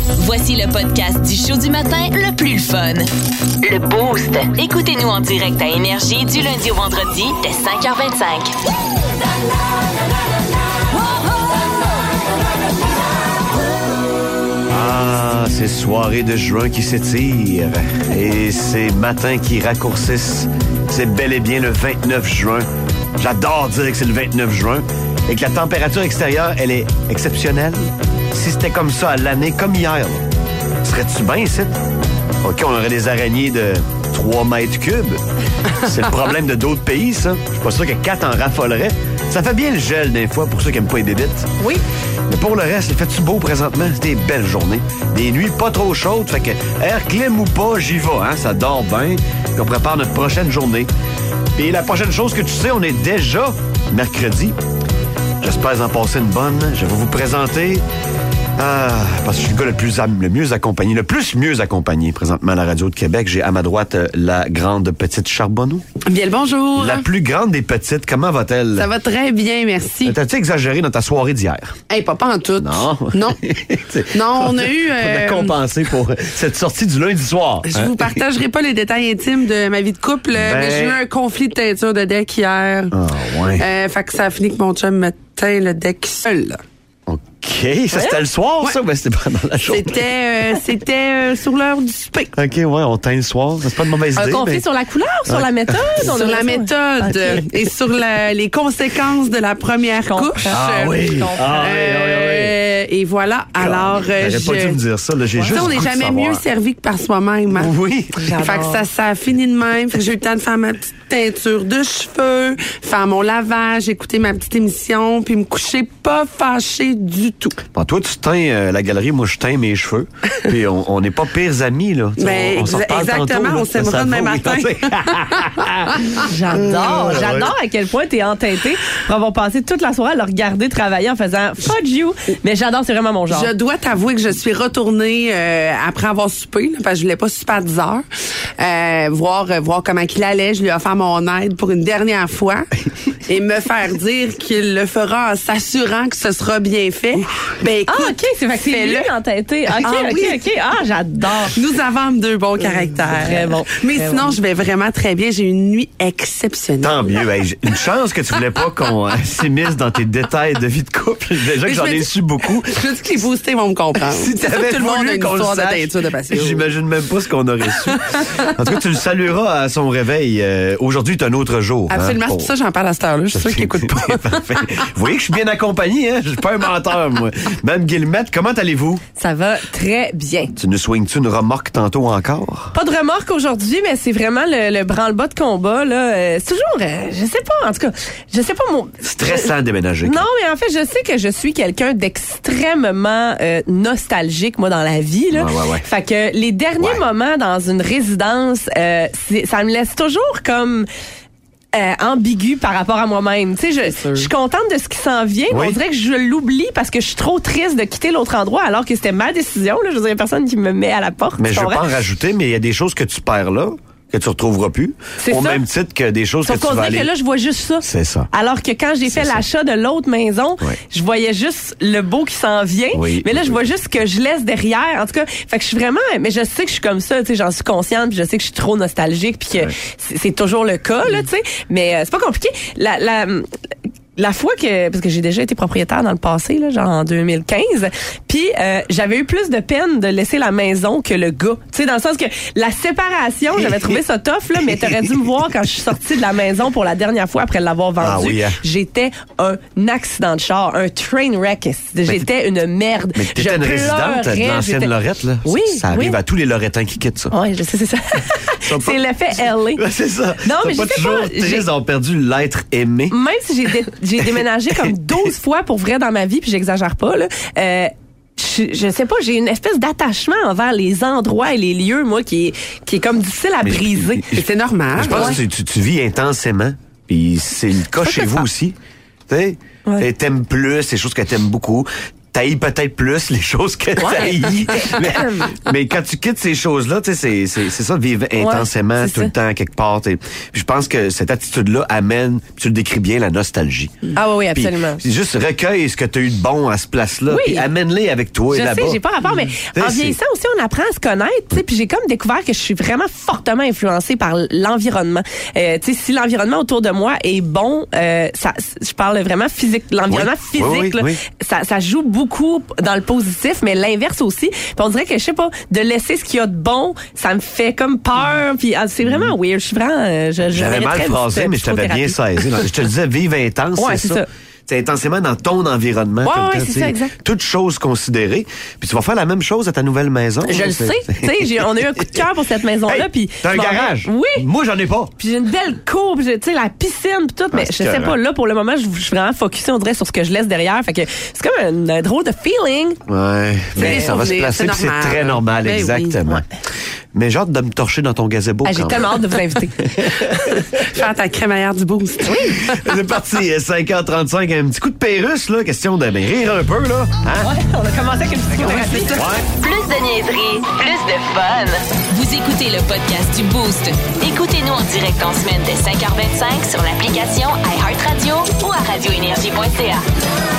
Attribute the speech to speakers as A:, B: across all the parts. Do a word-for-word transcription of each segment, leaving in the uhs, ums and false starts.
A: Voici le podcast du show du matin le plus le fun. Le Boost. Écoutez-nous en direct à Énergie du lundi au vendredi dès cinq heures vingt-cinq.
B: Ah, ces soirées de juin qui s'étirent et ces matins qui raccourcissent. C'est bel et bien le vingt-neuf juin. J'adore dire que c'est le vingt-neuf juin et que la température extérieure, elle est exceptionnelle. Si c'était comme ça à l'année, comme hier, là, serais-tu bien ici? OK, on aurait des araignées de trois mètres cubes. C'est le problème de d'autres pays, ça. Je suis pas sûr que quatre en raffoleraient. Ça fait bien le gel des fois pour ceux qui aiment pas les bébites.
C: Oui.
B: Mais pour le reste, il fait-tu beau présentement? C'est des belles journées. Des nuits pas trop chaudes, fait que air clim ou pas, j'y vais, hein? Ça dort bien. Puis on prépare notre prochaine journée. Puis la prochaine chose que tu sais, on est déjà mercredi. J'espère en passer une bonne. Je vais vous présenter... Ah, parce que je suis le gars le plus le mieux accompagné, le plus mieux accompagné présentement à la radio de Québec. J'ai à ma droite euh, la grande petite Charbonneau.
C: Bien le bonjour.
B: La plus grande des petites, comment va-t-elle?
C: Ça va très bien, merci.
B: T'as-tu exagéré dans ta soirée d'hier?
C: Hey, pas, pas en tout.
B: Non.
C: Non. non, on a eu... Euh...
B: On a compensé pour cette sortie du lundi soir.
C: Je
B: hein?
C: vous partagerai pas les détails intimes de ma vie de couple, ben... mais j'ai eu un conflit de teinture de deck hier.
B: Ah, oh, ouais.
C: Euh, fait que ça a fini que mon chum me teint le deck seul.
B: OK, ça c'était le soir, ouais. ça, ou ben c'était pendant la journée?
C: C'était, euh, c'était euh, sur l'heure du souper.
B: OK, ouais, on teint le soir. C'est pas une mauvaise
D: un
B: idée.
D: Un conflit
B: mais...
D: sur la couleur, sur ouais. la méthode?
C: Sur la méthode okay. et sur la, les conséquences de la première
D: Comprends.
C: couche.
B: Ah oui, ah, oui, oui, oui.
C: Euh, et voilà, alors...
B: Euh,
C: je...
B: pas dû me dire ça, là, j'ai ouais. juste
C: on n'est jamais mieux servi que par soi-même. Hein?
B: Oui.
C: J'adore. Fait que ça, ça a fini de même. Fait que j'ai eu le temps de faire ma petite teinture de cheveux, faire mon lavage, écouter ma petite émission, puis me coucher pas fâché du tout.
B: Bon, toi, tu teins euh, la galerie, moi, je teins mes cheveux. Puis on n'est pas pires amis, là.
C: Ben,
B: on, on s'en reparle
C: exactement,
B: tantôt,
C: on s'aimera demain matin.
D: J'adore, j'adore à quel point t'es entêté pour avoir passé toute la soirée à le regarder travailler en faisant « fuck you ». Mais j'adore, c'est vraiment mon genre.
C: Je dois t'avouer que je suis retournée euh, après avoir soupé, là, parce que je voulais pas souper à dix heures, euh, voir, euh, voir comment il allait. Je lui ai offert mon aide pour une dernière fois et me faire dire qu'il le fera en s'assurant que ce sera bien fait. Ben écoute,
D: ah, OK, c'est fait que c'est lui entêté. OK,
C: ah,
D: OK,
C: oui.
D: OK. Ah, j'adore.
C: Nous avons deux bons caractères.
D: Très bon.
C: Mais
D: très
C: sinon,
D: bon.
C: je vais vraiment très bien. J'ai eu une nuit exceptionnelle.
B: Tant mieux. Hey, une chance que tu voulais pas qu'on euh, s'immisce dans tes détails de vie de couple. Déjà que j'en ai su beaucoup.
C: Je me dis que les boostés vont me comprendre.
B: Si t'avais
C: tout le monde a une
B: qu'on
C: histoire
B: le sache,
C: de teinture de passion.
B: J'imagine même pas ce qu'on aurait su. En tout cas, tu le salueras à son réveil. Euh, aujourd'hui est un autre jour.
C: Absolument.
B: Hein,
C: C'est pour ça que j'en parle à cette heure-là. Je suis sûre qu'il écoute pas.
B: Parfait. Vous voyez que je suis bien accompagné, hein? Je suis pas un menteur, moi. Mme Guillemette, comment allez-vous?
D: Ça va très bien.
B: Tu nous swings-tu une remorque tantôt encore?
D: Pas de remorque aujourd'hui, mais c'est vraiment le, le branle-bas de combat, là. Euh, c'est toujours, euh, je sais pas, en tout cas, je sais pas mon...
B: Stressant de déménager.
D: Non, mais en fait, je sais que je suis quelqu'un d'extrêmement euh, nostalgique, moi, dans la vie, là.
B: Ouais, ouais, ouais.
D: Fait que les derniers
B: ouais.
D: moments dans une résidence, euh, c'est, ça me laisse toujours comme... Euh, ambigu par rapport à moi-même. Tu sais, je, je suis contente de ce qui s'en vient,
B: oui.
D: mais on dirait que je l'oublie parce que je suis trop triste de quitter l'autre endroit alors que c'était ma décision. Là. Je veux dire, il y a personne qui me met à la porte.
B: Mais je veux pas en rajouter, mais il y a des choses que tu perds là, que tu retrouveras plus.
D: C'est
B: au
D: ça.
B: même titre que des choses
D: Sauf
B: que tu
D: qu'on
B: vas
D: dirait
B: aller...
D: que là, je vois juste ça.
B: C'est ça.
D: Alors que quand j'ai
B: C'est
D: fait
B: ça.
D: l'achat de l'autre maison,
B: ouais.
D: je voyais juste le beau qui s'en vient.
B: Oui.
D: Mais là, je vois juste ce que je laisse derrière. En tout cas, fait que je suis vraiment... Mais je sais que je suis comme ça, tu sais, j'en suis consciente, puis je sais que je suis trop nostalgique, puis que
B: ouais.
D: c'est, c'est toujours le cas, là, tu sais. Mais euh, c'est pas compliqué. La... la La fois que, parce que j'ai déjà été propriétaire dans le passé, là, genre en deux mille quinze, puis euh, j'avais eu plus de peine de laisser la maison que le gars. Tu sais, dans le sens que la séparation, j'avais trouvé ça tough, là, mais t'aurais dû me voir quand je suis sortie de la maison pour la dernière fois après l'avoir vendue.
B: Ah oui, hein?
D: J'étais un accident de char, un train wreck. J'étais une merde.
B: Mais t'étais
D: je
B: une résidente de l'ancienne
D: j'étais...
B: Lorette, là.
D: Oui.
B: Ça arrive
D: oui.
B: à tous les Lorettins qui quittent ça.
D: Oui, je sais, c'est ça.
B: Pas...
D: C'est l'effet L A.
B: C'est ça.
D: Non, mais
B: pas
D: je sais
B: toujours
D: pas.
B: triste
D: J'ai...
B: d'avoir perdu l'être aimé.
D: Même si j'ai, dé... j'ai déménagé comme douze fois pour vrai dans ma vie, puis j'exagère pas, là. Euh, je, je sais pas, j'ai une espèce d'attachement envers les endroits et les lieux, moi, qui est, qui est comme difficile à
B: mais
D: briser.
B: Je, je,
C: c'est normal.
B: Je pense
D: ouais.
B: que tu, tu, tu vis intensément, puis c'est le cas chez vous aussi. Tu sais, ouais. T'aimes plus, c'est des choses que t'aimes beaucoup. t'haïs peut-être plus les choses que t'haïs. mais, mais quand tu quittes ces choses-là, tu sais, c'est, c'est, c'est ça, vivre ouais, intensément tout ça. Le temps quelque part. Puis je pense que cette attitude-là amène, tu le décris bien, la nostalgie.
D: Ah oui, oui, absolument.
B: Puis, juste recueille ce que t'as eu de bon à ce place-là, oui. Puis amène-les avec toi
D: je
B: là-bas.
D: Je sais, j'ai pas rapport, mais t'sais, en vieillissant aussi, on apprend à se connaître, tu sais, puis j'ai comme découvert que je suis vraiment fortement influencée par l'environnement. Euh, tu sais, si l'environnement autour de moi est bon, euh, ça, je parle vraiment physique, l'environnement oui. physique, oui, oui, là, oui. Ça, ça joue beaucoup dans le positif, mais l'inverse aussi. Puis on dirait que, je sais pas, de laisser ce qu'il y a de bon, ça me fait comme peur, puis ah, c'est vraiment mm. weird. Je suis vraiment... Euh, je,
B: J'avais mal phrasé, mais je t'avais bien saisi. Je te disais, vive intense,
D: ouais,
B: c'est,
D: c'est ça. ça.
B: C'est intensément dans ton environnement.
D: Ouais,
B: comme
D: ouais,
B: quand,
D: c'est ça, exact.
B: Toutes choses considérées. Puis tu vas faire la même chose à ta nouvelle maison.
D: Je le sais. Tu sais, on a eu un coup de cœur pour cette maison-là.
B: Hey,
D: puis
B: t'as un garage.
D: Oui.
B: Moi, j'en ai pas.
D: Puis j'ai une belle cour, tu sais, la piscine, pis tout. Ah, mais je sais pas, là, pour le moment, je suis vraiment focusée, on dirait, sur ce que je laisse derrière. Fait que c'est comme un, un drôle de feeling.
B: Ouais. Mais ça va se placer, puis c'est très normal, ben exactement. Oui. Ouais. Mais j'ai hâte de me torcher dans ton gazebo.
D: Ah, j'ai tellement hâte de vous inviter.
C: Faire ta crémaillère du boost.
B: Oui. C'est parti, cinq heures trente-cinq, un petit coup de Pérusse, là. Question de ben, rire un peu, là. Hein?
D: Ouais, on a commencé avec une petite
A: ouais, ouais. Plus de niaiserie, plus de fun. Vous écoutez le podcast du Boost. Écoutez-nous en direct en semaine dès cinq heures vingt-cinq sur l'application iHeartRadio ou à radio énergie point c a.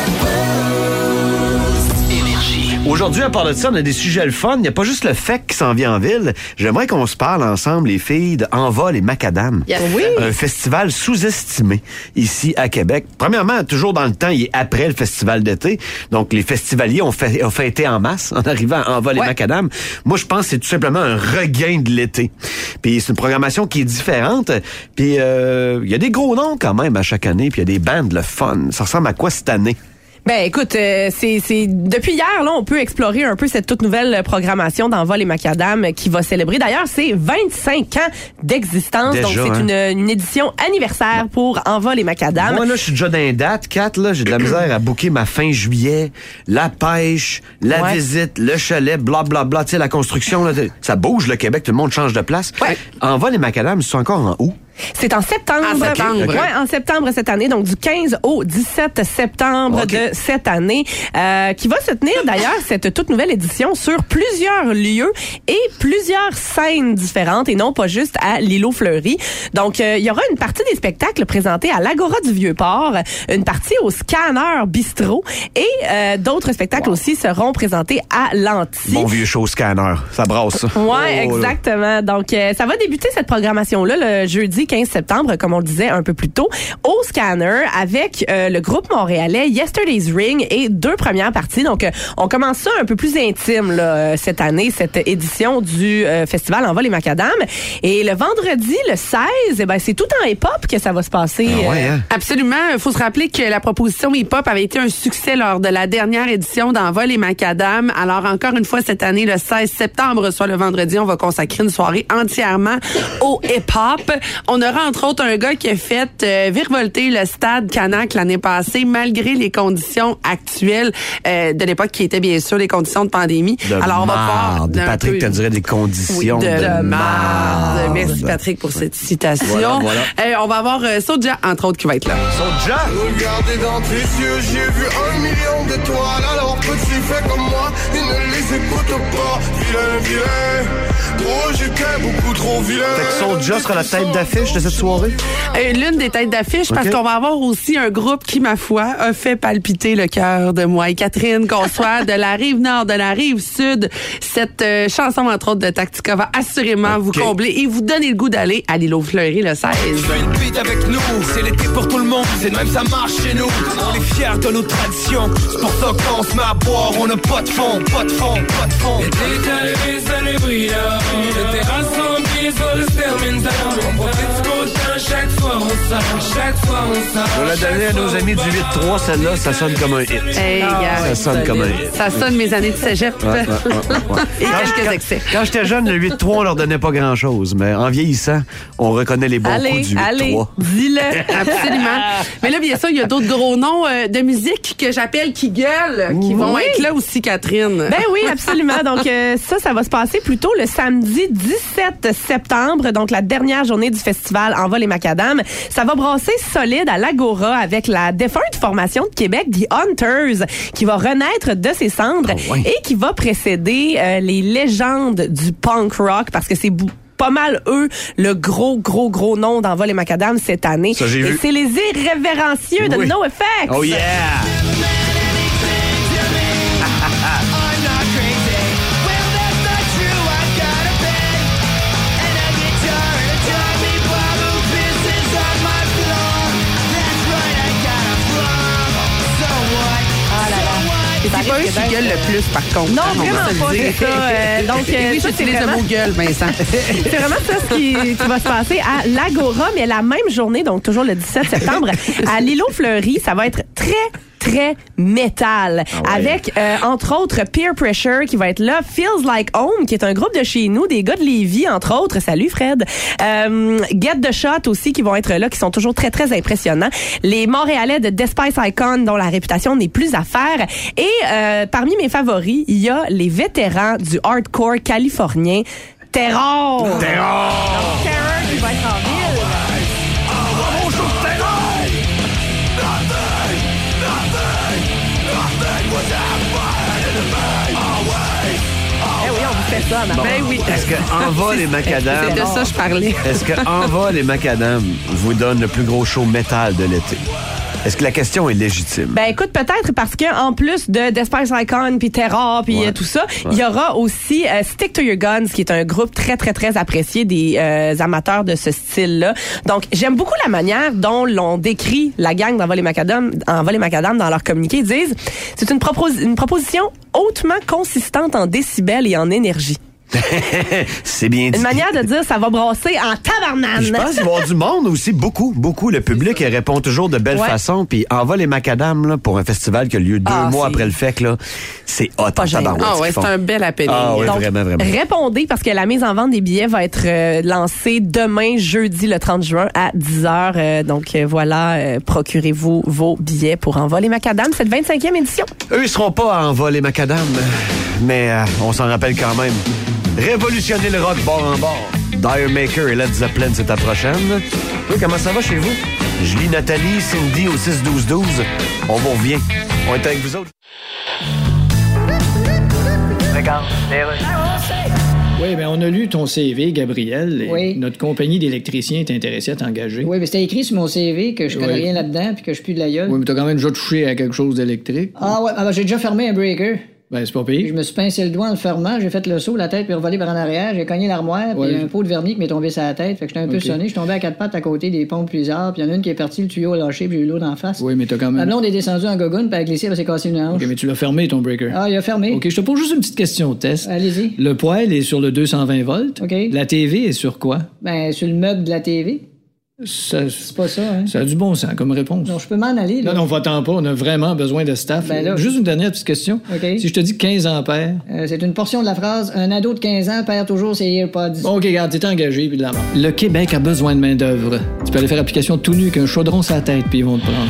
B: Aujourd'hui, à part de ça, on a des sujets le fun. Il n'y a pas juste le F E C qui s'en vient en ville. J'aimerais qu'on se parle ensemble, les filles, de Envol et Macadam.
D: Yes. Oui.
B: Un festival sous-estimé ici à Québec. Premièrement, toujours dans le temps, il est après le festival d'été. Donc, les festivaliers ont, fait, ont fêté en masse en arrivant à Envol ouais. et Macadam. Moi, je pense que c'est tout simplement un regain de l'été. Puis c'est une programmation qui est différente. Puis euh, il y a des gros noms quand même à chaque année. Puis il y a des bandes le fun. Ça ressemble à quoi cette année?
D: Ben écoute, euh, c'est c'est depuis hier là, on peut explorer un peu cette toute nouvelle programmation d'Envol et Macadam qui va célébrer. D'ailleurs, c'est vingt-cinq ans d'existence, déjà, donc c'est hein? une, une édition anniversaire pour Envol et Macadam.
B: Moi là, je suis déjà dans les dates, Kat, là, j'ai de la misère à booker ma fin juillet, la pêche, la ouais. visite, le chalet, bla bla bla, tu sais la construction là, ça bouge le Québec, tout le monde change de place. Ouais. Envol et Macadam, ils sont encore en août.
D: C'est en septembre. En septembre. Okay. Ouais, en septembre cette année, donc du quinze au dix-sept septembre okay. de cette année, euh, qui va se tenir d'ailleurs cette toute nouvelle édition sur plusieurs lieux et plusieurs scènes différentes et non pas juste à l'Îlot Fleury. Donc, euh, il y aura une partie des spectacles présentés à l'Agora du Vieux-Port, une partie au Scanner Bistrot et euh, d'autres spectacles wow. aussi seront présentés à l'Anti.
B: Bon vieux show Scanner, ça brasse ça.
D: Ouais, oh, exactement. Là. Donc, euh, ça va débuter cette programmation-là le jeudi quinze septembre, comme on le disait un peu plus tôt, au Scanner avec euh, le groupe montréalais Yesterday's Ring et deux premières parties. Donc, euh, on commence ça un peu plus intime là, cette année, cette édition du euh, festival Envol et Macadam. Et le vendredi, le seize, eh ben, c'est tout en hip-hop que ça va se passer.
B: Ah ouais, hein?
C: euh... Absolument. Il faut se rappeler que la proposition hip-hop avait été un succès lors de la dernière édition d'Envol et Macadam. Alors, encore une fois, cette année, le seize septembre, soit le vendredi, on va consacrer une soirée entièrement au hip-hop. On aura entre autres un gars qui a fait euh, virevolter le stade Canac l'année passée malgré les conditions actuelles euh, de l'époque qui étaient bien sûr les conditions de pandémie.
B: De Alors on va voir
C: de
B: Patrick, tu dirais des conditions
C: oui, de,
B: de
C: marde. Merci Patrick pour cette citation. Voilà, voilà. Euh, on va avoir euh, Soulja entre autres qui va être là.
B: Soulja.
E: Regardez dans tes yeux, j'ai vu un million d'étoiles. Alors petit fais comme moi, ils ne les écoutent pas. Vilain, vilain. Oh, j'étais beaucoup trop vilain.
B: Fait que Soulja sera la tête d'affiche de cette soirée?
C: Euh, l'une des têtes d'affiche, okay. parce qu'on va avoir aussi un groupe qui, ma foi, a fait palpiter le cœur de moi et Catherine, qu'on soit de la rive nord, de la rive sud. Cette euh, chanson, entre autres, de Tactica va assurément okay. vous combler et vous donner le goût d'aller à l'Îlot Fleury le seize.
E: Fais une beat avec nous, c'est l'été pour tout le monde, c'est de même ça marche chez nous. On est fiers de nos traditions, c'est pour ça qu'on se met à boire, on n'a pas de fond, pas de fond, pas de fond. L'été arrivé, ça les brille, les terrasses sont emplies, ça le termine, on profite du beau temps, chaque soir on sort, chaque soir on sort.
B: On l'a donné à nos amis du huit trois, celle-là, ça sonne comme un hit.
C: Hey,
B: ah, ça sonne comme un hit.
C: Ça sonne mes années de cégep.
B: Ouais, ouais, ouais, ouais. Et quelques excès. Quand j'étais jeune, le huit trois, on leur donnait pas grand-chose, mais en vieillissant, on reconnaît les bons
D: allez,
B: coups du huit trois.
D: Allez, dis-le.
C: Absolument. Mais là, bien sûr, il y a d'autres gros noms euh, de musique que j'appelle qui gueulent, qui vont oui. être là aussi, Catherine.
D: Ben oui, absolument. Donc euh, ça, ça va se passer plutôt le samedi dix-sept septembre, donc la dernière journée du festival Envol et Macadam. Ça va brasser solide à l'Agora avec la défunte formation de Québec, The Hunters, qui va renaître de ses cendres
B: oh, ouais.
D: et qui va précéder euh, les légendes du punk rock parce que c'est bou- pas mal, eux, le gros, gros, gros nom d'Envol et Macadam cette année.
B: Ça, j'ai
D: et
B: vu.
D: c'est les irrévérencieux de
B: Oui.
D: NoFX.
B: Oh yeah!
C: C'est pas eux qui gueulent le plus, par contre.
D: Non,
C: On va
D: vraiment
C: se le
D: pas,
C: dire.
D: c'est ça. Euh, donc, euh,
C: oui,
D: ça, c'est
C: j'utilise
D: vraiment-
C: le mot gueule, Vincent.
D: C'est vraiment ça ce qui, qui va se passer à l'Agora, mais la même journée, donc toujours le dix-sept septembre, à l'îlot Fleury, ça va être très très métal
B: Ah ouais.
D: avec euh, entre autres Peer Pressure qui va être là, Feels Like Home qui est un groupe de chez nous, des gars de Lévis entre autres, salut Fred, euh, Get the Shot aussi qui vont être là, qui sont toujours très très impressionnants, les Montréalais de Despice Icon dont la réputation n'est plus à faire et euh, parmi mes favoris il y a les vétérans du hardcore californien Terror.
B: Terror!
D: Donc, Terror qui va être en ville. Eh oui, on vous fait ça, ma
C: Ben oui.
B: Est-ce que Envol et Macadam,
C: C'est de ça que je parlais.
B: est-ce que Envol et Macadam vous donnent le plus gros show métal de l'été? Est-ce que la question est légitime?
D: Ben écoute, peut-être parce que en plus de Despice Icon puis Terror puis
B: Ouais.
D: euh, tout ça, il y aura aussi euh, Stick to Your Guns qui est un groupe très très très apprécié des euh, amateurs de ce style-là. Donc j'aime beaucoup la manière dont l'on décrit la gang d'Envol et Macadam, Envol et Macadam dans leur communiqué. Ils disent c'est une, propos- une proposition hautement consistante en décibels et en énergie.
B: C'est bien dit.
D: Une manière de dire ça va brasser en tabarnane.
B: Je pense qu'il va y avoir du monde aussi, beaucoup, beaucoup. Le public il répond toujours de belle
D: Ouais.
B: façon. Puis Envol et Macadam, là, pour un festival qui a lieu deux
D: Ah,
B: mois
D: c'est-
B: après le F E C, là, c'est hot
D: Pas
B: en
D: gênant.
B: tabarouette,
C: Ah
B: ce
C: ouais,
B: qu'ils
C: c'est
B: font.
C: un bel happening.
B: Ah ouais,
D: Donc,
B: vraiment, vraiment.
D: répondez parce que la mise en vente des billets va être euh, lancée demain, jeudi, le trente juin à dix heures. Euh, donc euh, voilà, euh, procurez-vous vos billets pour Envol et Macadam, cette vingt-cinquième édition.
B: Eux, ils seront pas à Envol et Macadam, mais euh, on s'en rappelle quand même. Révolutionner le rock bord en bord. Dire Maker et Led Zeppelin, c'est ta prochaine. Oui, comment ça va chez vous? Je lis Nathalie, Cindy au six douze douze. On vous revient. On est avec vous autres.
F: Regarde,
G: Oui, bien, on a lu ton C V, Gabriel. Et
H: Oui.
G: notre compagnie d'électriciens est intéressée à t'engager.
H: Oui, mais c'était écrit sur mon C V que je connais
G: Oui.
H: rien là-dedans puis que je pue de la gueule.
G: Oui, mais t'as quand même déjà touché à quelque chose d'électrique.
H: Ah ouais, ah ben, j'ai déjà fermé un breaker.
G: Ben, c'est pas
H: Puis je
G: pire.
H: me suis pincé le doigt en le fermant, j'ai fait le saut, la tête, puis revolé par en arrière, j'ai cogné l'armoire, puis
G: Ouais.
H: un pot de vernis qui m'est tombé sur la tête, fait que j'étais un peu
G: Ok.
H: sonné, je suis tombé à quatre pattes à côté des pompes plusieurs, puis il y en a une qui est partie, le tuyau a lâché, puis j'ai eu l'eau d'en face.
G: Oui, mais t'as quand
H: Ma
G: même...
H: blonde est descendue en gogoune, puis elle a glissé, elle s'est cassée une hanche.
G: OK, mais tu l'as fermé, ton breaker.
H: Ah, il a fermé.
G: OK, je te pose juste une petite question de test.
H: Allez-y.
G: Le poêle est sur le deux cent vingt volts.
H: OK.
G: La T V est sur quoi?
H: Ben, sur le meuble de la T V.
G: Ça,
H: C'est pas ça, hein?
G: ça a du bon sens comme réponse.
H: Non, je peux m'en aller, là.
G: Non, non, va-t'en pas. On a vraiment besoin de staff.
H: Ben là-
G: Juste une dernière petite question.
H: OK.
G: Si je te dis quinze ampères...
H: Euh, c'est une portion de la phrase, un ado de quinze ans perd toujours ses AirPods.
G: Bon, OK, regarde, t'es engagé, puis de la mort. Le Québec a besoin de main-d'œuvre. Tu peux aller faire application tout nu avec un chaudron sur la tête, puis ils vont te prendre.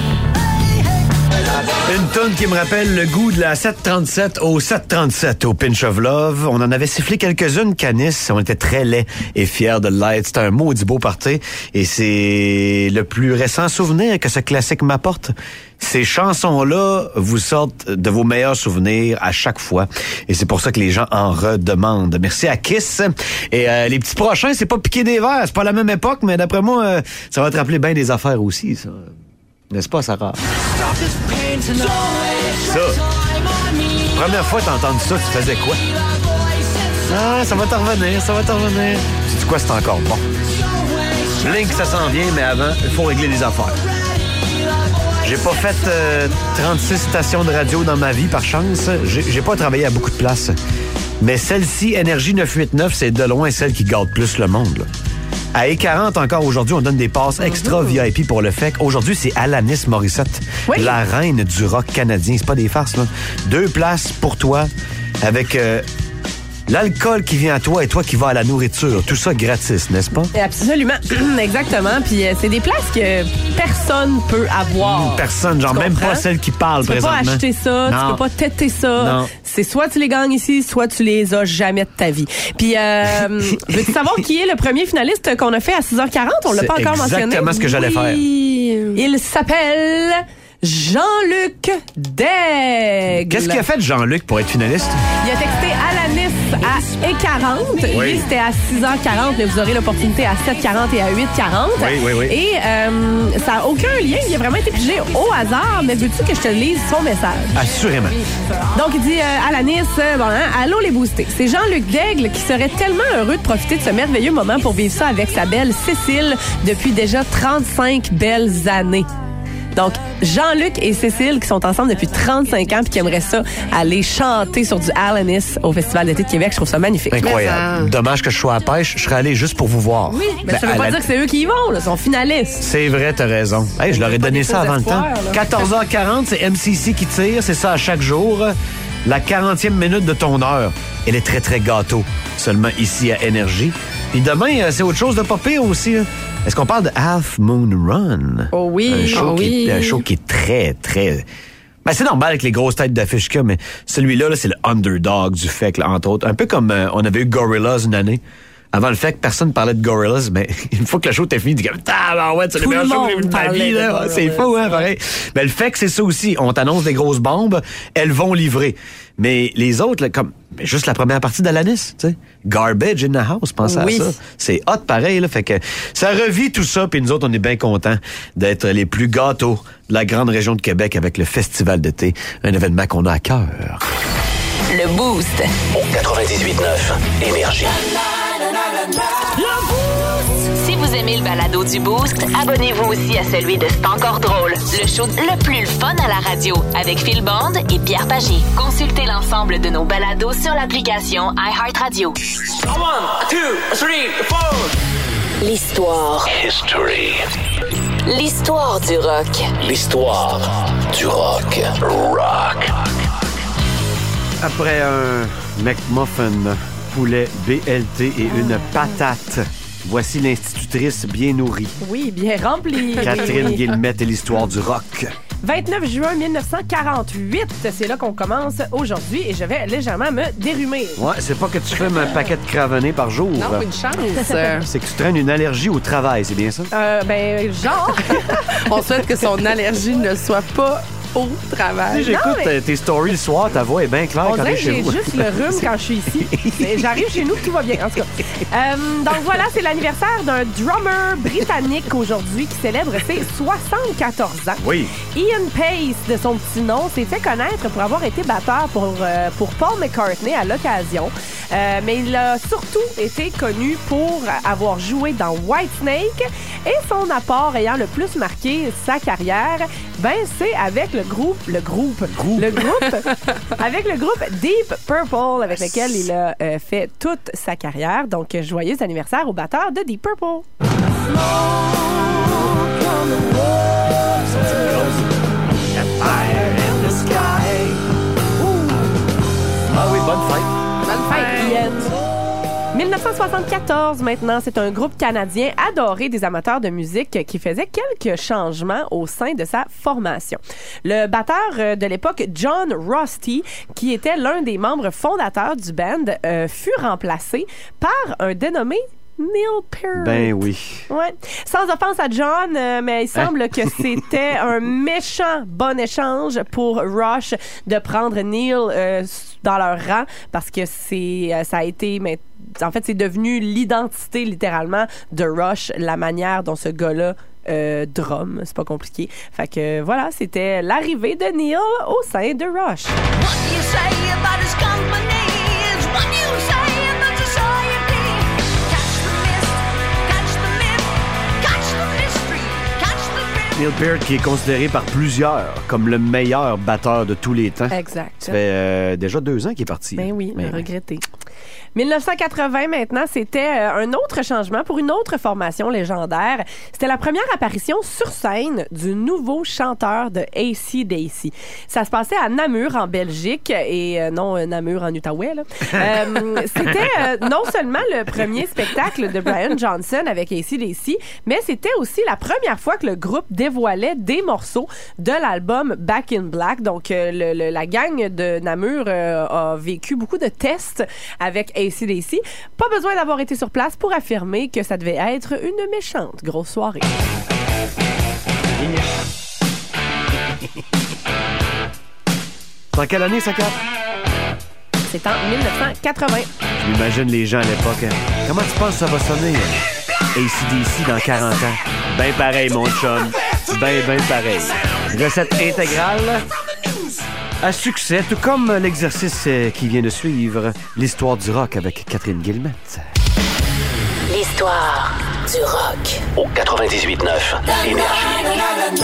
B: Une toune qui me rappelle le goût de la sept trente-sept au sept trente-sept au Pinch of Love. On en avait sifflé quelques-unes, Canis. On était très laids et fiers de l'être. C'était un maudit beau party. Et c'est le plus récent souvenir que ce classique m'apporte. Ces chansons-là vous sortent de vos meilleurs souvenirs à chaque fois. Et c'est pour ça que les gens en redemandent. Merci à Kiss. Et euh, les petits prochains, c'est pas piquer des verres. C'est pas la même époque, mais d'après moi, euh, ça va te rappeler bien des affaires aussi, ça. N'est-ce pas, Sarah? Ça. Première fois que t'as entendu ça, tu faisais quoi? Ah, ça va t'en revenir, ça va t'en revenir. C'est quoi, c'est encore bon. Link, ça s'en vient, mais avant, il faut régler les affaires. J'ai pas fait euh, trente-six stations de radio dans ma vie, par chance. J'ai, j'ai pas travaillé à beaucoup de places. Mais celle-ci, Énergie neuf cent quatre-vingt-neuf, c'est de loin celle qui garde plus le monde, là. À E quarante, encore aujourd'hui, on donne des passes extra V I P pour le F E C. Aujourd'hui, c'est Alanis Morissette,
D: Oui.
B: la reine du rock canadien. C'est pas des farces, là. Deux places pour toi, avec euh, l'alcool qui vient à toi et toi qui vas à la nourriture. Tout ça gratis, n'est-ce pas?
D: Absolument, exactement. Puis euh, c'est des places que personne peut avoir.
B: Personne, genre
D: Tu
B: même
D: comprends?
B: pas celle qui parle
D: Tu peux
B: présentement.
D: pas acheter ça,
B: Non.
D: tu peux pas têter ça.
B: Non.
D: C'est C'est soit tu les gagnes ici, soit tu les as jamais de ta vie. Puis, euh, veux-tu savoir qui est le premier finaliste qu'on a fait à six heures quarante? On l'a
B: C'est
D: pas encore mentionné.
B: exactement ce que j'allais
C: Oui.
B: faire.
D: Il s'appelle Jean-Luc Daigle.
B: Qu'est-ce qu'il a fait Jean-Luc pour être finaliste?
D: Il a texté Alanis à un heure quarante.
B: Oui.
D: Lui, c'était à six heures quarante, mais vous aurez l'opportunité à sept heures quarante et à huit heures quarante.
B: Oui, oui, oui.
D: Et euh, ça n'a aucun lien. Il a vraiment été pigé au hasard. Mais veux-tu que je te lise son message?
B: Assurément.
D: Donc, il dit euh, Alanis, euh, bon, hein, allô les boostés. C'est Jean-Luc Daigle qui serait tellement heureux de profiter de ce merveilleux moment pour vivre ça avec sa belle Cécile depuis déjà trente-cinq belles années. Donc, Jean-Luc et Cécile qui sont ensemble depuis trente-cinq ans puis qui aimeraient ça aller chanter sur du Alanis au Festival d'été de Québec. Je trouve ça magnifique.
B: Incroyable.
C: Mais ça-
B: Dommage que je sois à pêche. Je serais allé juste pour vous voir.
D: Oui, mais
B: Ben,
D: ça veut
B: à
D: pas
B: la-
D: dire que c'est eux qui y vont, là. Ils sont finalistes.
B: C'est vrai, t'as raison. Hey, je leur ai
D: pas
B: donné
D: des
B: ça
D: faux
B: avant le
D: espoirs,
B: temps.
D: là.
B: quatorze heures quarante, c'est M C C qui tire. C'est ça à chaque jour. La quarantième minute de ton heure. Elle est très, très gâteau. Seulement ici à Énergie. Puis demain, euh, c'est autre chose de pas pire aussi. Là. Est-ce qu'on parle de Half Moon Run?
D: Oh oui,
B: Un show,
C: oh
B: qui, est,
C: oui.
B: un show qui est très, très... Ben, c'est normal avec les grosses têtes d'affiche qu'il y a, mais celui-là, là, c'est le underdog du F E C, là, entre autres. Un peu comme euh, on avait eu Gorillaz une année. Avant le fait que personne parlait de Gorillaz, mais une fois que le show était fini, tu dis comme, ah, ben ouais, c'est le
D: Tout
B: meilleur
D: le
B: show que j'ai vu de
D: monde
B: ma
D: parlait
B: vie,
D: de
B: là.
D: Gorillaz.
B: C'est fou, hein, pareil. Mais le fait que c'est ça aussi. On t'annonce des grosses bombes, elles vont livrer. Mais les autres, là, comme, juste la première partie d'Alanis, tu sais. Garbage in the house, pensez
C: Oui.
B: à ça. C'est hot pareil, là. Fait que ça revit tout ça, puis nous autres, on est bien contents d'être les plus gâteaux de la grande région de Québec avec le Festival d'été. Un événement qu'on a à cœur.
A: Le Boost.
E: quatre-vingt-dix-huit neuf Énergie.
A: Si vous aimez le balado du Boost, abonnez-vous aussi à celui de C'est encore drôle, le show le plus le fun à la radio, avec Phil Bond et Pierre Pagé. Consultez l'ensemble de nos balados sur l'application iHeartRadio.
E: One, two, three, four.
A: L'histoire.
E: History.
A: L'histoire du rock.
E: L'histoire du rock. Rock.
B: Après un McMuffin, poulet B L T et une patate, voici l'institutrice bien nourrie.
D: Oui, bien rempli.
B: Catherine Guillemette et l'histoire du rock.
D: vingt-neuf juin mille neuf cent quarante-huit, c'est là qu'on commence aujourd'hui et je vais légèrement me dérhumer.
B: Ouais, c'est pas que tu fumes un paquet de cravenés par jour.
C: Non, une chance. Euh,
B: C'est que tu traînes une allergie au travail, c'est bien ça?
D: Euh, ben, genre.
C: On souhaite que son allergie ne soit pas au
B: Si
C: travail.
B: j'écoute
D: mais-
B: euh, tes stories le soir, ta voix est bien claire
D: On
B: quand
D: dirait
B: t'es
D: que
B: chez
D: j'ai
B: vous.
D: juste le rhume quand je suis ici. Mais j'arrive chez nous, tout va bien. En tout cas. Euh, donc voilà, c'est l'anniversaire d'un drummer britannique aujourd'hui qui célèbre ses soixante-quatorze ans.
B: Oui.
D: Ian Pace, de son petit nom, s'est fait connaître pour avoir été batteur pour, euh, pour Paul McCartney à l'occasion. Euh, mais il a surtout été connu pour avoir joué dans Whitesnake et son apport ayant le plus marqué sa carrière, ben c'est avec le groupe, le groupe, le groupe, avec le groupe Deep Purple avec lequel il a euh, fait toute sa carrière. Donc joyeux anniversaire au batteur de Deep Purple.
B: Ah oui, bonne fête.
C: Bonne fête.
D: Ian. dix-neuf cent soixante-quatorze, maintenant, c'est un groupe canadien adoré des amateurs de musique qui faisait quelques changements au sein de sa formation. Le batteur de l'époque, John Rusty, qui était l'un des membres fondateurs du band, euh, fut remplacé par un dénommé Neil Peart.
B: Ben oui.
D: Ouais. Sans offense à John, euh, mais il semble que c'était un méchant bon échange pour Rush de prendre Neil euh, dans leur rang parce que c'est euh, ça a été mais en fait c'est devenu l'identité littéralement de Rush, la manière dont ce gars-là euh, drum, c'est pas compliqué. Fait que voilà, c'était l'arrivée de Neil au sein de Rush.
F: What do you say about his company? Is what you say about society? Catch the mist, catch the myth, catch the mystery, catch the drift.
B: Neil Peart qui est considéré par plusieurs comme le meilleur batteur de tous les temps.
D: Exact.
B: Ça fait euh, déjà deux ans qu'il est parti.
D: Ben oui,
B: Ben
D: regretté. dix-neuf cent quatre-vingts maintenant, c'était euh, un autre changement pour une autre formation légendaire. C'était la première apparition sur scène du nouveau chanteur de A C D C. Ça se passait à Namur, en Belgique, et euh, non euh, Namur en Outaouais. Là. Euh, c'était euh, non seulement le premier spectacle de Brian Johnson avec A C D C, mais c'était aussi la première fois que le groupe dévoilait des morceaux de l'album Back in Black. Donc, euh, le, le, la gang de Namur euh, a vécu beaucoup de tests avec A C D C. Pas besoin d'avoir été sur place pour affirmer que ça devait être une méchante grosse soirée.
B: Dans quelle année, ça, Cap?
D: C'est en dix-neuf cent quatre-vingts.
B: J'imagine les gens à l'époque. Hein. Comment tu penses que ça va sonner, A C D C, dans quarante ans? Ben pareil, mon chum. Ben, ben pareil. Recette intégrale à succès, tout comme l'exercice euh, qui vient de suivre, l'histoire du rock avec Catherine Guillemette.
A: L'histoire du rock.
I: Au quatre-vingt-dix-huit neuf Énergie.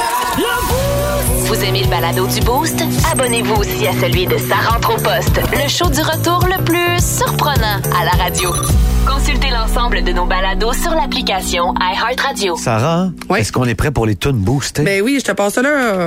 A: Vous aimez le balado du Boost? Abonnez-vous aussi à celui de Sa rentre au poste, le show du retour le plus surprenant à la radio. Consultez l'ensemble de nos balados sur l'application iHeartRadio.
B: Sarah,
C: Oui.
B: est-ce qu'on est prêt pour les tunes boostées?
C: Ben oui, je te passe ça là.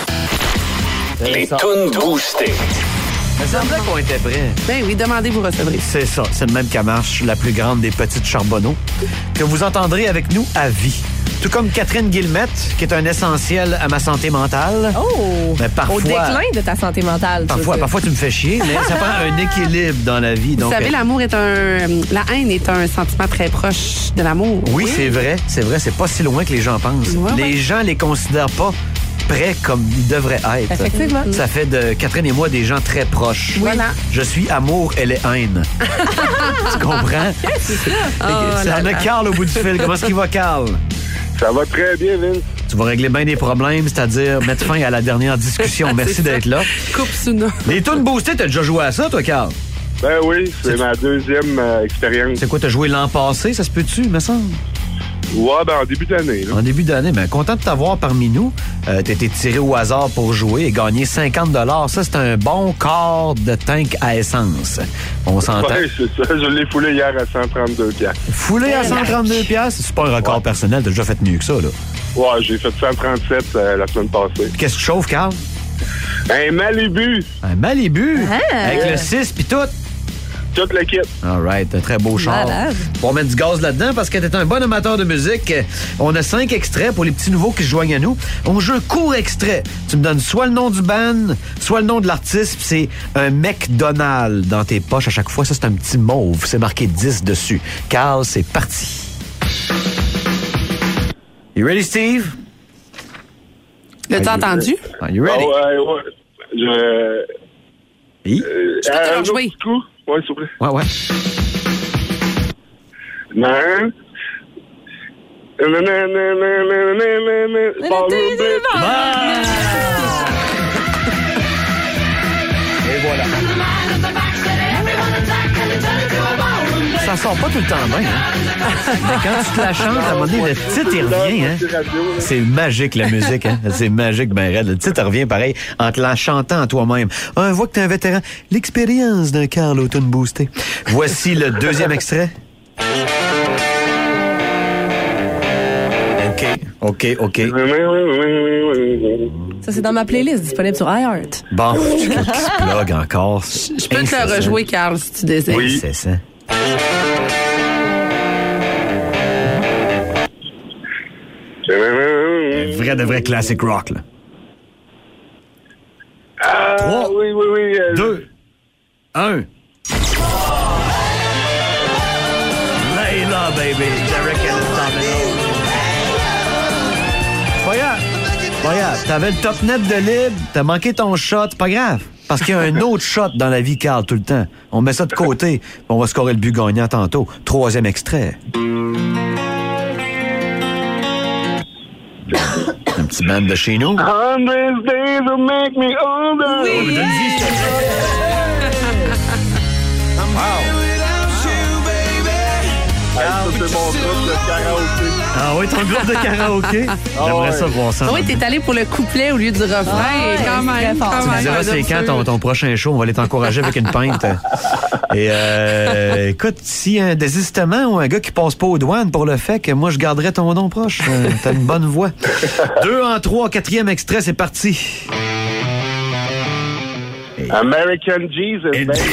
I: Les tunes boostées.
B: Il me semblait qu'on était prêts.
C: Ben oui, demandez, vous recevrez.
B: C'est ça, c'est le même qu'à marche, la plus grande des petites charbonneaux, que vous entendrez avec nous à vie. Tout comme Catherine Guillemette, qui est un essentiel à ma santé mentale.
D: Oh!
B: Mais parfois,
D: Au déclin de ta santé mentale. tu
B: Parfois,
D: veux dire.
B: parfois tu me fais chier, mais ça prend un équilibre dans la vie.
C: Vous
B: Donc,
C: savez,
B: euh,
C: l'amour est un... La haine est un sentiment très proche de l'amour.
B: oui, c'est vrai, c'est vrai, c'est pas si loin que les gens pensent.
C: Ouais,
B: les
C: ouais.
B: gens les considèrent pas près comme ils devraient être.
D: Effectivement.
B: Ça fait de Catherine et moi des gens très proches.
C: Voilà.
B: Je suis amour, elle est haine. Tu comprends?
C: Oh
B: C'est
C: là
B: on a
C: là.
B: Carl au bout du fil. Comment est-ce qu'il va, Carl?
J: Ça va très bien, Vince.
B: Tu vas régler bien des problèmes, c'est-à-dire mettre fin à la dernière discussion. Merci
C: C'est ça.
B: d'être là.
C: Coupe Suna.
B: Les tunes boostées, t'as déjà joué à ça, toi, Carl?
J: Ben oui, c'est ma deuxième euh, expérience.
B: C'est quoi, t'as joué l'an passé, ça se peut-tu, me semble?
J: Ouais, ben en début d'année. Là.
B: En début d'année, mais content de t'avoir parmi nous. Euh, t'as été tiré au hasard pour jouer et gagner cinquante dollars. Ça, c'est un bon quart de tank à essence. On s'entend.
J: Ouais, c'est ça. Je l'ai foulé hier à cent trente-deux piastres.
B: Foulé à cent trente-deux piastres, c'est pas un record
J: Ouais.
B: personnel, t'as déjà fait mieux que ça, là.
J: Ouais, j'ai fait cent trente-sept euh, la semaine passée.
B: Qu'est-ce que tu chauffes, Carl?
J: Un Malibu,
B: Un Malibu, avec le six pis tout.
J: toute l'équipe.
B: All right, un très beau char.
D: Malade.
B: On va mettre du gaz là-dedans parce que t'es un bon amateur de musique. On a cinq extraits pour les petits nouveaux qui se joignent à nous. On joue un court extrait. Tu me donnes soit le nom du band, soit le nom de l'artiste, pis c'est un McDonald's dans tes poches à chaque fois. Ça, c'est un petit mauve. C'est marqué dix dessus. Carl, c'est parti. You ready, Steve?
C: L'as-tu entendu?
B: Are you
J: Ah
B: ready?
J: ouais, ouais. Je...
B: Oui?
J: Euh,
C: Je peux te
J: un
C: rejouer.
J: autre coup? Ouais, s'il vous plaît.
B: Ouais, ouais.
J: Non.
B: Et voilà. Ça sort pas tout le temps bien, hein? Mais quand tu te la chantes, à un moment donné, le titre, il revient, hein? C'est magique, la musique, hein? C'est magique, ben raide. Le titre revient pareil en te la chantant à toi-même. On voit que t'es un vétéran. L'expérience d'un Carl Automne boosté. Voici le deuxième extrait. OK, OK, OK.
D: Ça, c'est dans ma playlist disponible sur iHeart.
B: Bon, tu cliques ce plug encore.
C: Je peux te le rejouer, Carl, si tu désires.
B: Oui, c'est ça. Un vrai de vrai classic rock, là.
J: Ah,
B: Trois,
J: oui, oui, oui. euh,
B: Deux, un. Layla, baby. Derek and the Dominoes. Pas grave. Pas grave. T'avais le top net de libre, t'as manqué ton shot, pas grave. Parce qu'il y a un autre shot dans la vie, Carl, tout le temps. On met ça de côté, puis on va scorer le but gagnant tantôt. Troisième extrait. Un petit band de chez nous.
J: Hundred days will make me older.
B: Oui.
J: ça, c'est mon groupe de karaoké.
B: Ah oui, ton groupe de karaoké? J'aimerais ça voir ça.
C: Oui, t'es allé pour le couplet au lieu du refrain.
D: Ah,
C: et quand
D: ouais,
C: même,
D: c'est très fort.
C: quand
B: Tu me
C: même.
B: diras, c'est quand ton, ton prochain show? On va aller t'encourager avec une pinte. Et euh, écoute, s'il y a un désistement ou un gars qui passe pas aux douanes pour le fait que moi, je garderais ton nom proche. Euh, T'as une bonne voix. Deux en trois, quatrième extrait, c'est parti.
J: American Jesus,
B: Et-
J: baby.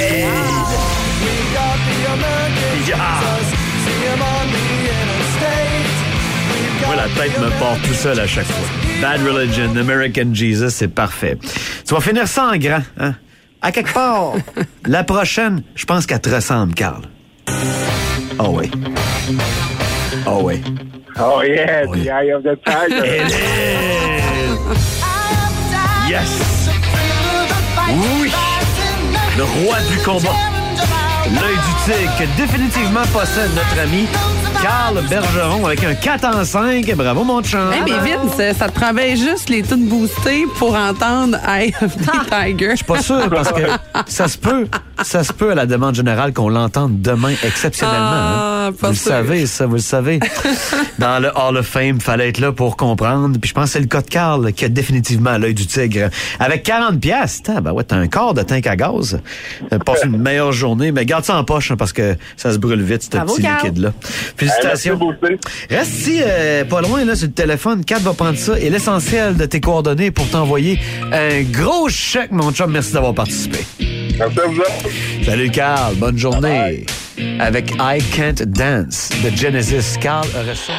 B: Yeah. Moi, la tête me part tout seul à chaque fois. Bad Religion, American Jesus, c'est parfait. Tu vas finir ça en grand, hein? À quelque part, la prochaine, je pense qu'elle te ressemble, Carl. Oh oui. Oh oui.
J: Oh yeah,
B: Oui.
J: the Eye of the Tiger.
B: It is. Yes. Oui. Le roi du combat. L'œil du tigre que définitivement possède notre ami Carl Bergeron avec un quatre en cinq. Bravo, mon chum.
C: Eh bien, Vince, ça te travaille juste les toutes boostées pour entendre Eye of the Tiger.
B: Je suis pas sûr parce que ça se peut, ça se peut à la demande générale qu'on l'entende demain exceptionnellement.
C: Ah,
B: hein.
C: pas
B: Vous
C: sûr.
B: le savez, ça, vous le savez. Dans le Hall of Fame, fallait être là pour comprendre. Puis je pense que c'est le cas de Carl qui a définitivement l'œil du tigre. Avec quarante piastres, ben ouais, t'as un quart de tank à gaz. Euh, Passe une meilleure journée, mais garde ça en poche hein, parce que ça se brûle vite, ce
D: Bravo,
B: petit
D: Carl.
B: liquide-là. Félicitations.
J: Merci, Boosté.
B: Reste ici, euh, pas loin, là, sur le téléphone. Kat va prendre ça et l'essentiel de tes coordonnées pour t'envoyer un gros chèque, mon chum. Merci d'avoir participé.
J: Merci à vous autres.
B: Salut, Carl. Bonne journée. Avec I Can't Dance de Genesis. Carl aurait ça.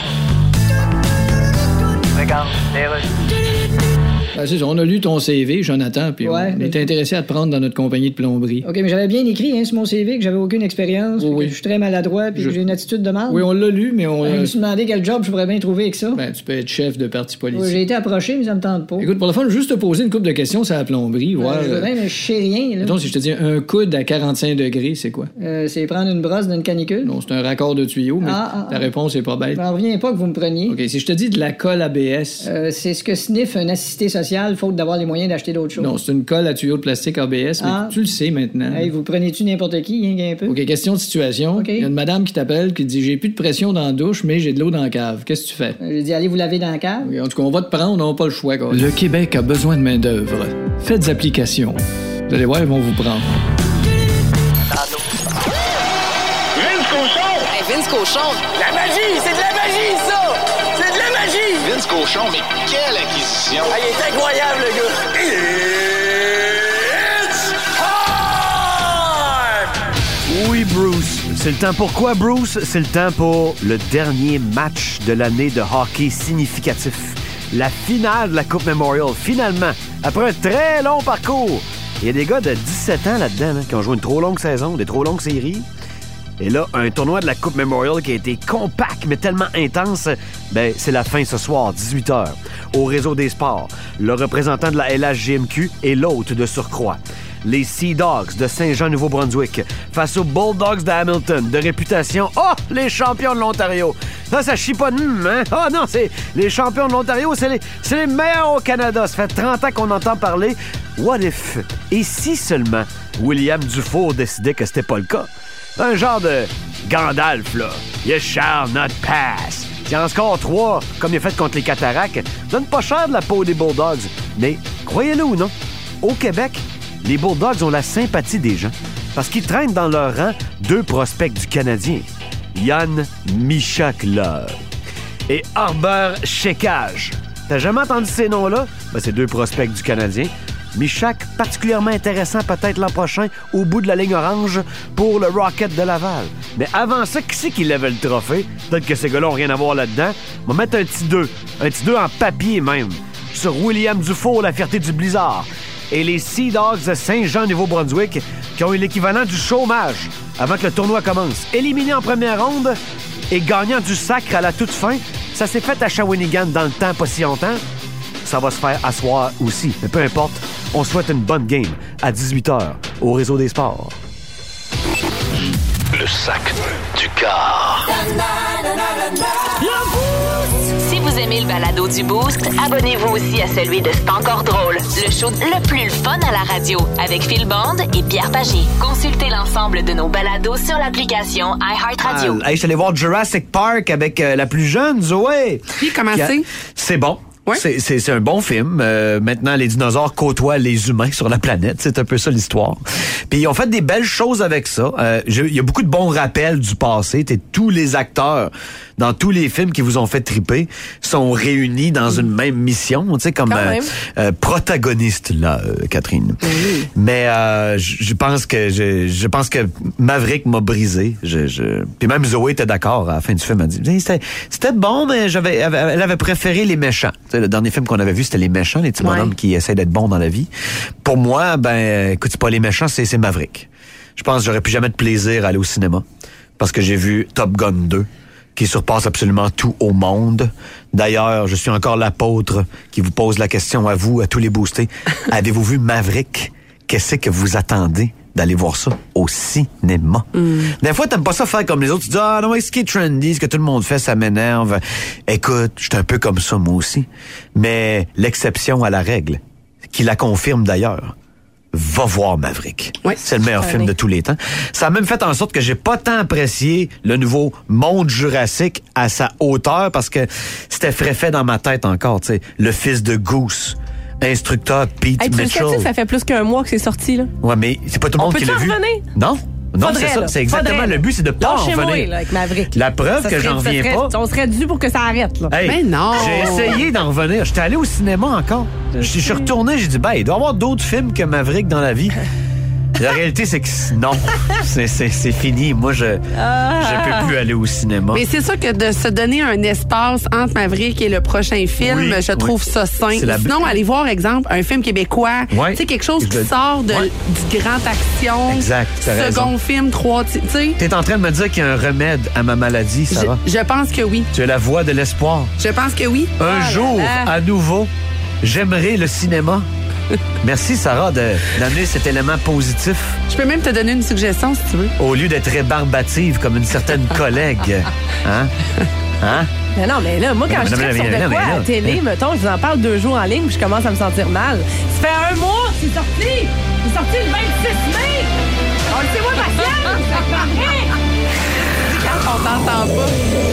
B: Regarde,
G: Ben, c'est ça, on a lu ton C V, Jonathan, puis
H: Ouais,
G: on
H: mais-
G: est intéressé à te prendre dans notre compagnie de plomberie.
H: OK, mais j'avais bien écrit hein, sur mon C V que j'avais aucune expérience,
G: Oui,
H: puis
G: oui.
H: que je suis très maladroit, puis
G: Je-
H: que j'ai une attitude de mal.
G: Oui, on l'a lu, mais on...
H: Je
G: euh,
H: me suis demandé quel job je pourrais bien trouver avec ça.
G: ben, tu peux être chef de parti
H: Oui,
G: politique.
H: j'ai été approché, mais ça me tente pas.
G: Écoute, pour le fun, juste te poser une couple de questions sur la plomberie, voir...
H: Euh, je veux
G: euh,
H: bien, mais je sais rien. Là.
G: mettons, si je te dis un coude à quarante-cinq degrés, c'est quoi?
H: Euh, c'est prendre une brosse d'une canicule.
G: Non, c'est un raccord de tuyau, mais
H: Ah, ah,
G: ta
H: ah.
G: réponse est pas bête.
H: Je m'en reviens pas que vous me preniez.
G: OK, si je te dis de la colle A B S...
H: Euh, c'est ce que sniff un assisté social, faute d'avoir les moyens d'acheter d'autres choses.
G: Non, c'est une colle à tuyau de plastique A B S, mais
H: Ah.
G: tu le sais maintenant.
H: Hey, vous prenez-tu n'importe qui, hein, un peu?
G: OK, question de situation.
H: OK.
G: Il y a une madame qui t'appelle qui te dit « J'ai plus de pression dans la douche, mais j'ai de l'eau dans la cave. Qu'est-ce que tu fais?
H: Euh, J'ai dit, allez vous laver dans la cave.
G: OK, en tout cas, on va te prendre, on n'a pas le choix. Quoi. Le Québec a besoin de main-d'œuvre. Faites application. Vous allez voir, ils vont vous prendre.
I: Vince Cochon!
A: Hey, Vince Cochon,
E: La magie! C'est de la magie, ça! C'est de la magie!
I: Vince Cochon, mais quelle acquisition!
E: Ah, il est incroyable, le gars! It's time!
B: Oui, Bruce. C'est le temps pour quoi, Bruce? C'est le temps pour le dernier match de l'année de hockey significatif. La finale de la Coupe Memorial. Finalement, après un très long parcours. Il y a des gars de dix-sept ans là-dedans hein, qui ont joué une trop longue saison, des trop longues séries. Et là, un tournoi de la Coupe Memorial qui a été compact, mais tellement intense, ben, c'est la fin ce soir, dix-huit heures, au Réseau des sports. Le représentant de la L H G M Q et l'hôte de surcroît. Les Sea Dogs de Saint-Jean-Nouveau-Brunswick face aux Bulldogs de Hamilton, de réputation. Oh, les champions de l'Ontario! Ça, ça chie pas de hum, hein? Oh non, c'est les champions de l'Ontario, c'est les, c'est les meilleurs au Canada. Ça fait trente ans qu'on entend parler. What if? Et si seulement William Dufour décidait que c'était pas le cas? Un genre de Gandalf, là. You shall not pass. Il en score trois, comme il a fait contre les Cataractes. Donne pas cher de la peau des Bulldogs. Mais, croyez-le ou non, au Québec, les Bulldogs ont la sympathie des gens parce qu'ils traînent dans leur rang deux prospects du Canadien. Yann Michak-Love et Harbert Chekage. T'as jamais entendu ces noms-là? Ben, c'est deux prospects du Canadien. Michak, particulièrement intéressant peut-être l'an prochain au bout de la ligne orange pour le Rocket de Laval. Mais avant ça, qui c'est qui lève le trophée? Peut-être que ces gars-là n'ont rien à voir là-dedans. On va mettre un petit deux. Un petit deux en papier même. Sur William Dufour, la fierté du Blizzard. Et les Sea Dogs de Saint-Jean-Nouveau-Brunswick qui ont eu l'équivalent du chômage avant que le tournoi commence. Éliminés en première ronde et gagnant du sacre à la toute fin, ça s'est fait à Shawinigan dans le temps pas si longtemps. Ça va se faire asseoir aussi. Mais peu importe, on souhaite une bonne game à dix-huit heures au Réseau des sports.
I: Le
K: Le sac du car.
A: Si vous aimez le balado du Boost, abonnez-vous aussi à celui de C'est encore drôle, le show le plus fun à la radio, avec Phil Bond et Pierre Pagé. Consultez l'ensemble de nos balados sur l'application iHeartRadio.
B: Ah, hey, je suis allé voir Jurassic Park avec euh, la plus jeune, Zoé.
C: Puis, comment c'est?
B: C'est bon.
C: Ouais.
B: C'est, c'est, c'est un bon film. Euh, maintenant, les dinosaures côtoient les humains sur la planète. C'est un peu ça l'histoire. Puis ils ont fait des belles choses avec ça. Euh, il y a beaucoup de bons rappels du passé. T'sais, tous les acteurs dans tous les films qui vous ont fait triper sont réunis dans une même mission, tu sais, comme euh, euh, protagoniste là, euh, Catherine. Oui. Mais euh, je pense que je, je pense que Maverick m'a brisé. Je, je... Puis même Zoé était d'accord à la fin du film. Elle a dit c'était, c'était bon, mais j'avais, elle avait préféré les méchants. T'sais, le dernier film qu'on avait vu, c'était les méchants, les petits ouais. bonhommes qui essaient d'être bons dans la vie. Pour moi, ben, écoute, c'est pas les méchants, c'est, c'est Maverick. Je pense que j'aurais plus jamais de plaisir à aller au cinéma parce que j'ai vu Top Gun deux. Qui surpasse absolument tout au monde. D'ailleurs, je suis encore l'apôtre qui vous pose la question à vous, à tous les boostés. Avez-vous vu Maverick? Qu'est-ce que vous attendez d'aller voir ça au cinéma? Mm. Des fois, t'aimes pas ça faire comme les autres. Tu dis, ah non, ce qui est trendy, ce que tout le monde fait, ça m'énerve. Écoute, je suis un peu comme ça, moi aussi. Mais l'exception à la règle, qui la confirme d'ailleurs, va voir Maverick. Oui, c'est le meilleur film de tous les temps. Ça a même fait en sorte que j'ai pas tant apprécié le nouveau monde jurassique à sa hauteur parce que c'était frais fait dans ma tête encore, tu sais. Le fils de Goose, instructeur Pete
D: hey, tu
B: Mitchell.
D: Tu sais, ça fait plus qu'un mois que c'est sorti, là.
B: Ouais, mais c'est pas tout le monde qui l'a vu.
D: Revenir?
B: Non. Non,
D: Faudrait,
B: c'est ça.
D: là.
B: C'est exactement
D: Faudrait.
B: le but, c'est de pas en
D: chez
B: revenir.
D: moi, là, avec Maverick.
B: La preuve
D: ça
B: que
D: serait,
B: j'en reviens
D: serait,
B: pas.
D: On serait dû pour que ça arrête, là.
B: Hey,
C: mais non!
B: J'ai essayé d'en revenir. J'étais allé au cinéma encore. Je suis retourné, j'ai dit, ben, il doit y avoir d'autres films que Maverick dans la vie. La réalité, c'est que non, c'est, c'est, c'est fini. Moi, je ah. je peux plus aller au cinéma.
C: Mais c'est ça que de se donner un espace entre Maverick et le prochain film, oui, je trouve oui. ça sain. La... Sinon, allez voir, exemple, un film québécois,
B: ouais.
C: tu sais, quelque chose qui
B: je...
C: sort de,
B: ouais.
C: du grand action.
B: Exact, t'as
C: second
B: raison.
C: film, trois, tu sais.
B: T'es en train de me dire qu'il y a un remède à ma maladie, Sarah?
C: Je, je pense que oui.
B: Tu es la voix de l'espoir.
C: Je pense que oui.
B: Un ah, jour, là, là. à nouveau, j'aimerai le cinéma. Merci, Sarah, de, d'amener cet élément positif.
C: Je peux même te donner une suggestion, si tu veux.
B: Au lieu d'être rébarbative comme une certaine collègue. Hein? Hein?
D: Mais non, mais là, moi, quand mais je traite sur de quoi à la télé, mettons, je vous en parle deux jours en ligne, puis je commence à me sentir mal. Ça fait un mois, c'est sorti! C'est sorti le vingt-six mai! On le sait, moi, patience! Ça paraît!
C: Quand on t'entend pas.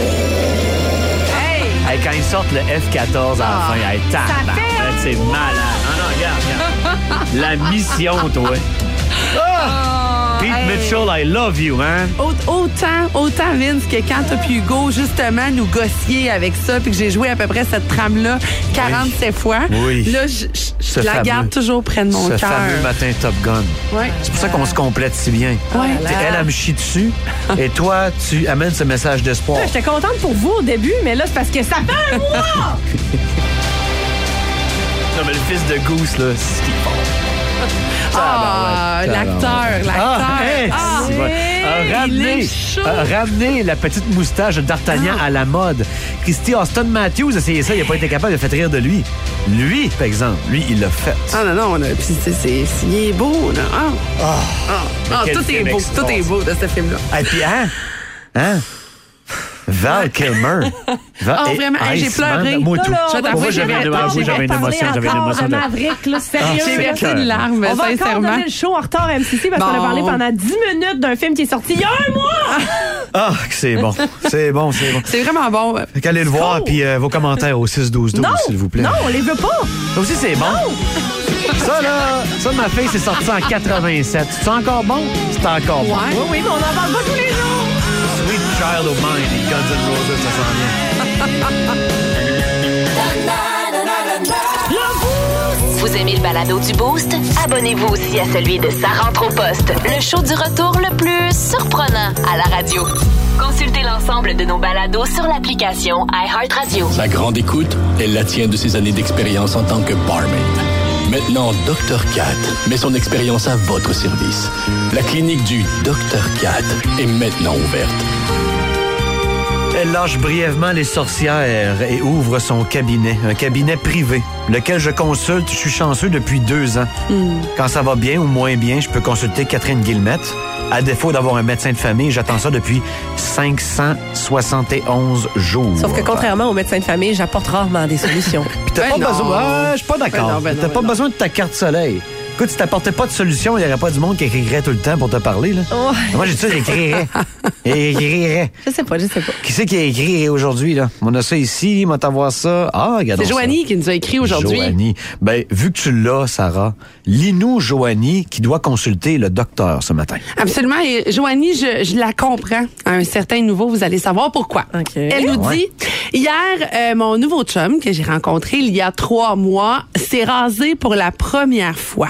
B: Hey! Hey, quand ils sortent le F quatorze à la ah, fin, hey, tabarnak, c'est malade. Non, non, regarde, regarde. La mission, toi. Ah! Pete hey. Mitchell, I love you, hein?
C: Autant, autant, Vince, que quand t'as pu Hugo, justement, nous gossier avec ça, puis que j'ai joué à peu près cette trame-là quarante-sept oui. fois. Oui. Là, je, je la fameux, garde toujours près de mon cœur.
B: Ce fameux matin Top Gun.
C: Oui.
B: C'est pour ça qu'on se complète si bien.
C: Ouais.
B: Elle, elle me chie dessus, et toi, tu amènes ce message d'espoir.
D: Là, j'étais contente pour vous au début, mais là, c'est parce que ça fait un mois!
B: Non, mais le fils de Goose, là, c'est ce qu'il fait.
C: Ah, ah l'acteur, l'acteur.
B: Ah, hey,
C: ah,
B: oui, a ramené, a ramené la petite moustache de D'Artagnan ah. à la mode. Christy Austin Matthews a essayé ça, il n'a pas été capable de faire rire de lui. Lui, par exemple, lui, il l'a fait.
C: Ah non, non, puis c'est, c'est, c'est, il est beau, là. Ah, oh. ah. ah tout est beau, tout est beau de ce film-là.
B: Et puis, hein? Hein? Val Kilmer.
C: Val, oh, vraiment, hey, j'ai pleuré.
B: Moi, tout.
C: Moi,
B: j'avais une émotion, j'avais une émotion, j'avais une émotion.
D: Maverick, là, sérieux.
C: J'ai versé une larme,
D: on va
C: sincèrement.
D: encore donner le show en retard à M C C parce bon. qu'on a parlé pendant dix minutes d'un film qui est sorti il y a un mois.
B: Ah, c'est bon. C'est bon, c'est bon.
C: C'est vraiment bon.
B: Fait qu'allez le voir, cool. Puis euh, vos commentaires au six douze douze, s'il vous plaît.
D: Non, on les veut pas.
B: Ça aussi, c'est bon. Non. Ça, là, ça, ma fille, c'est sorti en quatre-vingt-sept. C'est encore bon? C'est encore bon.
D: Ouais. Oui, oui, mais on n'en parle pas tous les jours.
B: Sweet Child of Mine, les Guns N' Roses, ça s'en vient.
A: Vous aimez le balado du Boost? Abonnez-vous aussi à celui de Sa rentre au poste, le show du retour le plus surprenant à la radio. Consultez l'ensemble de nos balados sur l'application iHeartRadio.
K: Sa grande écoute, elle la tient de ses années d'expérience en tant que barmaid. Maintenant, docteur Cat met son expérience à votre service. La clinique du docteur Cat est maintenant ouverte.
B: Elle lâche brièvement les sorcières et ouvre son cabinet, un cabinet privé, lequel je consulte. Je suis chanceux depuis deux ans. Mm. Quand ça va bien ou moins bien, je peux consulter Catherine Guillemette. À défaut d'avoir un médecin de famille, j'attends ça depuis cinq cent soixante et onze jours.
D: Sauf que contrairement au médecin de famille, j'apporte rarement des solutions.
B: Puis t'as
C: Ben
B: pas
C: non.
B: besoin... Ah, je suis pas d'accord.
C: Ben non, ben non,
B: t'as
C: ben
B: pas
C: non.
B: besoin de ta carte soleil. Écoute, si t'apportais pas de solution, il n'y aurait pas du monde qui écrirait tout le temps pour te parler, là.
D: Ouais.
B: Moi, j'ai dit ça, j'écrirais. Écrirais.
D: Je sais pas, je sais pas.
B: Qui c'est qui a écrit aujourd'hui, là? On a ça ici, on va t'avoir ça. Ah, regarde.
C: C'est Joanie qui nous a écrit aujourd'hui.
B: Joanie. Ben, vu que tu l'as, Sarah, lis-nous Joanie qui doit consulter le docteur ce matin.
C: Absolument. Et Joanie, je, je la comprends. À un certain niveau, vous allez savoir pourquoi.
D: OK.
C: Elle nous
B: Ouais.
C: dit, hier, euh, mon nouveau chum que j'ai rencontré il y a trois mois s'est rasé pour la première fois.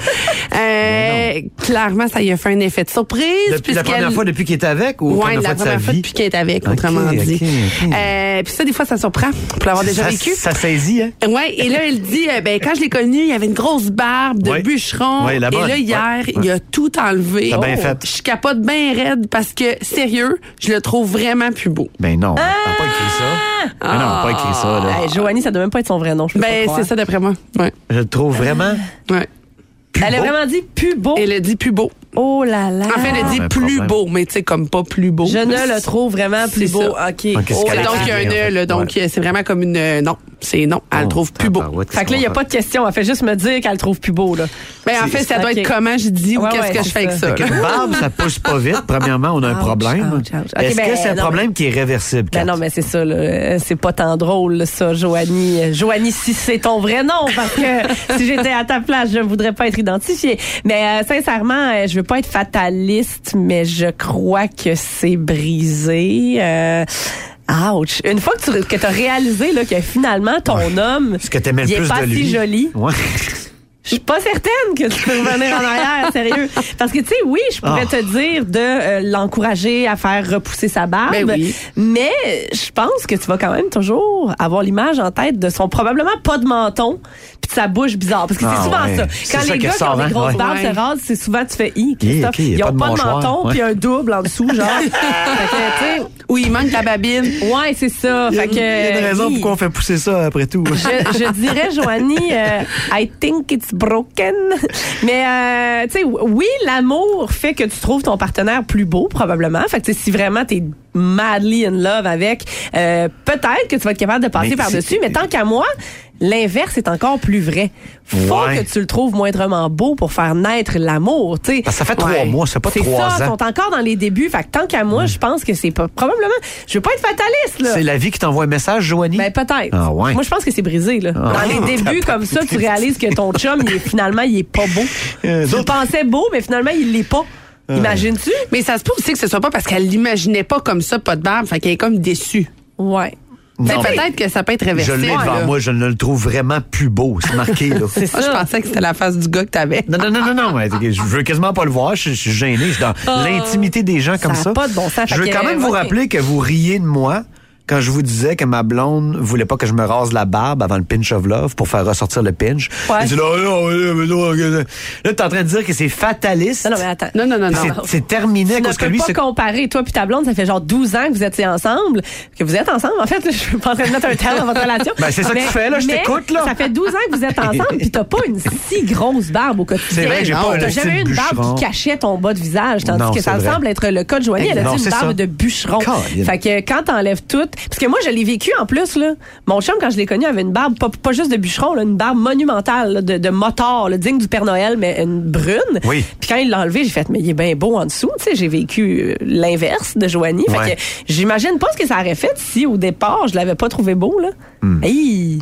C: euh, clairement, ça y a fait un effet de surprise.
B: Depuis la
C: puisqu'elle-
B: première fois depuis qu'il était avec ou
C: Ouais,
B: première
C: la
B: fois de sa
C: première fois
B: vie?
C: depuis qu'elle est avec,
B: Ok,
C: autrement
B: ok,
C: dit.
B: ok.
C: Euh, puis ça, des fois, ça surprend pour l'avoir déjà
B: ça,
C: vécu.
B: Ça saisit, hein?
C: Ouais, et là, elle dit, euh, ben, quand je l'ai connu, il y avait une grosse barbe de
B: Ouais.
C: bûcheron.
B: Ouais, la
C: et
B: bonne.
C: là, hier,
B: Ouais.
C: il a tout enlevé.
B: T'as bien fait.
C: Je capote bien raide parce que, sérieux, je le trouve vraiment plus beau.
B: Ben non, t'as pas écrit ça. Ben non, pas écrit ça, là.
D: Hey, Joanie, ça doit même pas être son vrai nom. Je peux pas
C: Ben,
D: croire.
C: c'est ça d'après moi. Ouais.
B: Je le trouve vraiment
C: Ouais.
B: plus
D: Elle a
B: beau.
D: vraiment dit plus beau.
C: Elle a dit plus beau.
D: Oh là là.
C: En fait, elle a dit
B: ben,
C: plus
B: problème.
C: beau, mais tu sais, comme pas plus beau.
D: Je ne le trouve vraiment plus
C: C'est
D: beau.
C: ça.
D: OK.
B: Ok, c'est
D: Oh
B: qu'elle
D: là
B: a
C: Donc,
D: là.
C: il y a un
B: en
C: nœud,
B: fait.
C: là. Donc,
B: Ouais.
C: euh, c'est vraiment comme une. euh, non, c'est non. Elle le trouve plus beau.
B: Tabarouette,
D: Fait que là, il n'y a pas de question. Elle fait juste me dire qu'elle le trouve plus beau, là.
C: Ben, en fait, ça doit
D: Ok.
C: être comment je dis ou
D: Ouais,
C: qu'est-ce
D: ouais,
C: que je
D: c'est
C: fais avec
D: ça.
C: ça.
B: Fait que
C: là.
B: une barbe, ça pousse pas vite. Premièrement, on a un
D: Ouch,
B: problème.
D: ouch, ouch. Ok,
B: Est-ce
D: ben,
B: que c'est un
D: non,
B: problème qui est réversible,
D: Ben
B: Kat?
D: non, mais c'est ça, là. Euh, C'est pas tant drôle, là, ça, Joanie. Euh, Joanie, si c'est ton vrai nom, parce que si j'étais à ta place, je ne voudrais pas être identifiée. Mais euh, sincèrement, euh, je veux pas être fataliste, mais je crois que c'est brisé. Euh, ouch. Une fois que tu que as réalisé là, que finalement, ton homme,
B: Est-ce que t'aimais le
D: il est
B: plus
D: pas
B: de lui?
D: si joli.
B: Ouais.
D: Je suis pas certaine que tu peux revenir en arrière, sérieux. Parce que, tu sais, oui, je pourrais
B: Ah.
D: te dire de euh, l'encourager à faire repousser sa barbe.
C: Ben oui.
D: Mais je pense que tu vas quand même toujours avoir l'image en tête de son probablement pas de menton puis de sa bouche bizarre. Parce que
B: Ah
D: c'est souvent
B: ouais.
D: ça.
B: C'est
D: Quand
B: ça
D: les
B: qui
D: gars qui ont
B: ressort,
D: des
B: hein?
D: grosses
B: Ouais.
D: barbes
C: Ouais.
D: se rasent, c'est souvent tu fais « Hi,
B: Hi,
D: Christophe,
B: ok, y a
D: ils
B: pas
D: ont
B: de
D: pas de
B: mâchoire,
D: menton
B: ouais.
D: puis un double en dessous, genre. » Fait que, tu sais,
C: Ou il manque la babine.
D: ouais, c'est ça.
B: Il y a
D: Fait
B: une-
D: que,
B: il y a une raison
D: hi.
B: pourquoi on fait pousser ça après tout.
D: je, je dirais, Joanie, euh, I think it's broken. Mais, euh, tu sais, oui, l'amour fait que tu trouves ton partenaire plus beau, probablement. Fait que, tu sais, si vraiment t'es madly in love avec, euh, peut-être que tu vas être capable de passer
B: Mais
D: par-dessus.
B: c'est-
D: Mais tant qu'à moi, l'inverse est encore plus vrai. Faut
B: Ouais.
D: que tu le trouves moindrement beau pour faire naître l'amour, tu sais.
B: Parce que ça fait trois
C: Ouais.
B: mois, ça fait pas
D: C'est
B: trois
D: ça, ils
B: ans.
D: sont encore dans les débuts. Fait que tant qu'à moi, je pense que c'est pas, probablement, je veux pas être fataliste, là.
B: C'est la vie qui t'envoie un message, Joanie?
D: Ben peut-être.
B: Ah ouais.
D: Moi je pense que c'est brisé là.
B: Ah.
D: Dans les débuts comme ça, tu réalises que ton chum il est, finalement il est pas beau.
B: Euh,
D: Tu le
B: d'autres-
D: pensais beau mais finalement il l'est pas. Imagines-tu?
C: Mais ça se peut aussi que ce soit pas parce qu'elle l'imaginait pas comme ça, pas de barbe. Fait qu'elle est comme déçue.
D: Ouais.
C: Fait
B: Non,
C: que
B: mais
C: peut-être que ça peut être
B: je
C: réversible.
B: l'ai devant
C: là.
B: moi, je ne le trouve vraiment plus beau. C'est marqué, là.
D: C'est
C: Moi, je
D: ça.
C: pensais que c'était la face du gars que t'avais.
B: Non, non, non, non, non. mais Je veux quasiment pas le voir. Je, je suis gêné. Je suis dans l'intimité des gens comme
D: a
B: ça.
D: pas de bon sens.
B: Je
D: Fait
B: veux
D: que,
B: quand même vous
D: ok.
B: rappeler que vous riez de moi quand je vous disais que ma blonde voulait pas que je me rase la barbe avant le pinch of love pour faire ressortir le pinch.
D: Ouais.
B: Elle dit là, non, non, mais non, là, là, t'es en train de dire que c'est fataliste.
D: Non, non, mais attends.
C: Non, non, non,
B: Puis
C: non.
B: c'est- C'est terminé à
D: Tu ne
B: cause que
D: peux
B: lui,
D: pas
B: c'est.
D: comparer. Toi puis ta blonde, ça fait genre douze ans que vous étiez ensemble. Que vous êtes ensemble. En fait, je suis pas en train de mettre un terme dans votre relation.
B: Ben, c'est ça que
D: Mais-
B: tu fais, là, je
D: mais
B: t'écoute, là.
D: Ça fait douze ans que vous êtes ensemble puis t'as pas une si grosse barbe au quotidien.
B: C'est vrai que j'ai
C: Non,
B: pas
D: T'as
B: un
D: jamais eu
B: style
D: une barbe
B: bûcheron.
D: qui cachait ton bas de visage, tandis
B: Non,
D: que ça
B: c'est vrai.
D: semble être le cas de Joanie. Elle a
B: Non,
D: dit
B: c'est
D: une barbe
B: ça.
D: de bûcheron.
B: Colin.
D: Fait que quand t'enlèves tout, parce que moi je l'ai vécu en plus là. Mon chum quand je l'ai connu avait une barbe pas, pas juste de bûcheron, là, une barbe monumentale là, de, de motard, là, digne du Père Noël, mais une brune.
B: Oui.
D: Puis quand il l'a enlevé, j'ai fait mais il est bien beau en dessous. Tu sais, j'ai vécu euh, l'inverse de Joanie. Fait
B: Ouais.
D: que j'imagine pas ce que ça aurait fait si au départ je l'avais pas trouvé beau là.
B: Hmm.
D: Hey.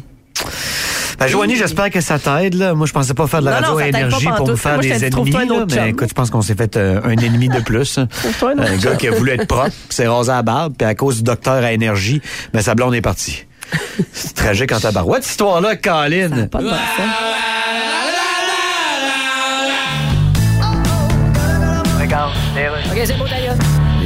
B: Ben, Joanie, j'espère que ça t'aide. Là. Moi, je pensais pas faire de la
D: Non,
B: radio
D: non,
B: à
D: ça t'aide pas
B: énergie pour
D: pantoute.
B: me faire
D: Moi, je te
B: des
D: dis,
B: ennemis.
D: trouve-toi un
B: Là,
D: autre chum.
B: mais écoute, je pense qu'on s'est fait euh, un ennemi de plus.
D: Trouve-toi un autre
B: Un gars
D: chum.
B: qui a voulu être propre, qui s'est rasé à la barbe, puis à cause du docteur à énergie, ben, sa blonde est partie. C'est tragique en tabarouette, cette histoire-là, Colin.
D: Pas de bon sens.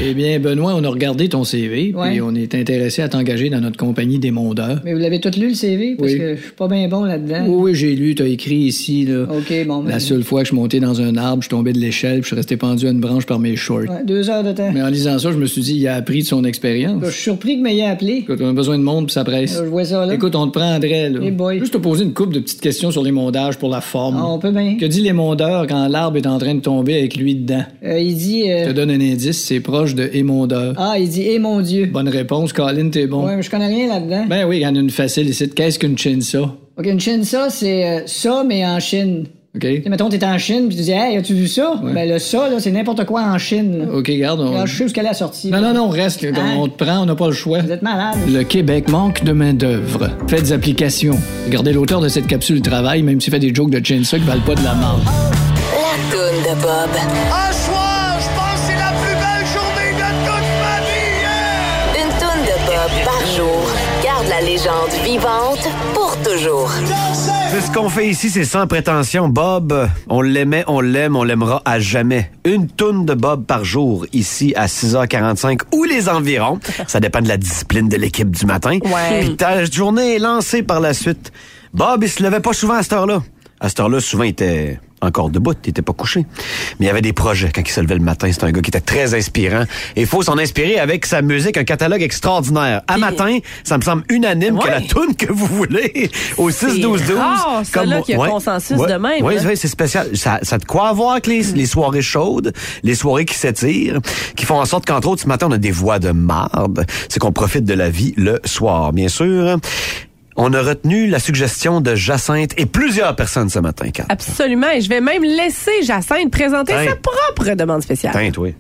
G: Eh bien, Benoît, on a regardé ton C V,
H: Ouais.
G: puis on est intéressé à t'engager dans notre compagnie d'émondeurs.
H: Mais vous l'avez tout lu, le C V? Parce
G: Oui.
H: que je suis pas bien bon là-dedans.
G: Oui, oui, j'ai lu, t'as écrit ici, là.
H: OK, bon. ben-
G: La seule fois que je montais dans un arbre, je tombais de l'échelle, puis je suis resté pendu à une branche par mes shorts.
H: Ouais, deux heures de temps.
G: Mais en lisant ça, je me suis dit, il a appris de son expérience.
H: Je suis surpris que m'ayez appelé.
G: Écoute, on a besoin de monde, puis ça presse.
H: Je vois ça, là.
G: Écoute, on te prendrait, là.
H: Hey boy.
G: Juste te poser une couple de petites questions sur l'émondage pour la forme.
H: Ah, on peut bien.
G: Que dit l'émondeur quand l'arbre est en train de tomber avec lui dedans?
H: Euh, il dit... euh,
G: Je te donne un indice, c'est proche de émondeur.
H: Ah, il dit « Eh mon Dieu ».
G: Bonne réponse, Colin, t'es bon.
H: Ouais, mais je connais rien là-dedans.
G: Ben oui, il y en a une facile ici. Qu'est-ce qu'une chinsa?
H: OK, une Chine, ça, c'est euh, ça, mais en Chine.
G: OK?
H: Tu sais, mettons, t'es en Chine, puis tu dis « Hey, as-tu vu ça?
G: Ouais.
H: Ben le ça, là, c'est n'importe quoi en Chine. Là.
G: OK, garde. On...
H: Alors, je sais où qu'elle est sortie.
G: Non, non, non, reste. là.
H: Hein?
G: On te prend, on n'a pas le choix.
H: Vous êtes malade.
G: Le Québec manque de main-d'œuvre. Faites des applications. Regardez l'auteur de cette capsule travail, même s'il fait des jokes de chinsa qui valent pas de la marde.
A: La toune de Bob.
E: Un soir, je pense que c'est la plus belle journée de toute ma vie. yeah!
A: Une toune de Bob par jour. Garde la légende vivante pour toujours.
B: C'est ce qu'on fait ici, c'est sans prétention. Bob, on l'aimait, on l'aime, on l'aimera à jamais. Une toune de Bob par jour, ici à six heures quarante-cinq ou les environs. Ça dépend de la discipline de l'équipe du matin.
D: Ouais.
B: Puis ta journée est lancée par la suite. Bob, il se levait pas souvent à cette heure-là. À cette heure-là, souvent, il était encore debout, il était pas couché. Mais il y avait des projets quand il se levait le matin. C'est un gars qui était très inspirant. Et il faut s'en inspirer avec sa musique, un catalogue extraordinaire. À matin, ça me semble unanime que
D: Ouais.
B: la toune que vous voulez au six douze douze.
D: rare, ça, là, qu'il y a consensus de même,
B: Oui,
D: là.
B: oui, c'est spécial. Ça, ça a de quoi avoir avec les, les soirées chaudes, les soirées qui s'étirent, qui font en sorte qu'entre autres, ce matin, on a des voix de marde. C'est qu'on profite de la vie le soir, bien sûr. On a retenu la suggestion de Jacinthe et plusieurs personnes ce matin, Kat.
D: Absolument. Et je vais même laisser Jacinthe présenter
B: Tiens.
D: sa propre demande spéciale.
B: Tiens, toi.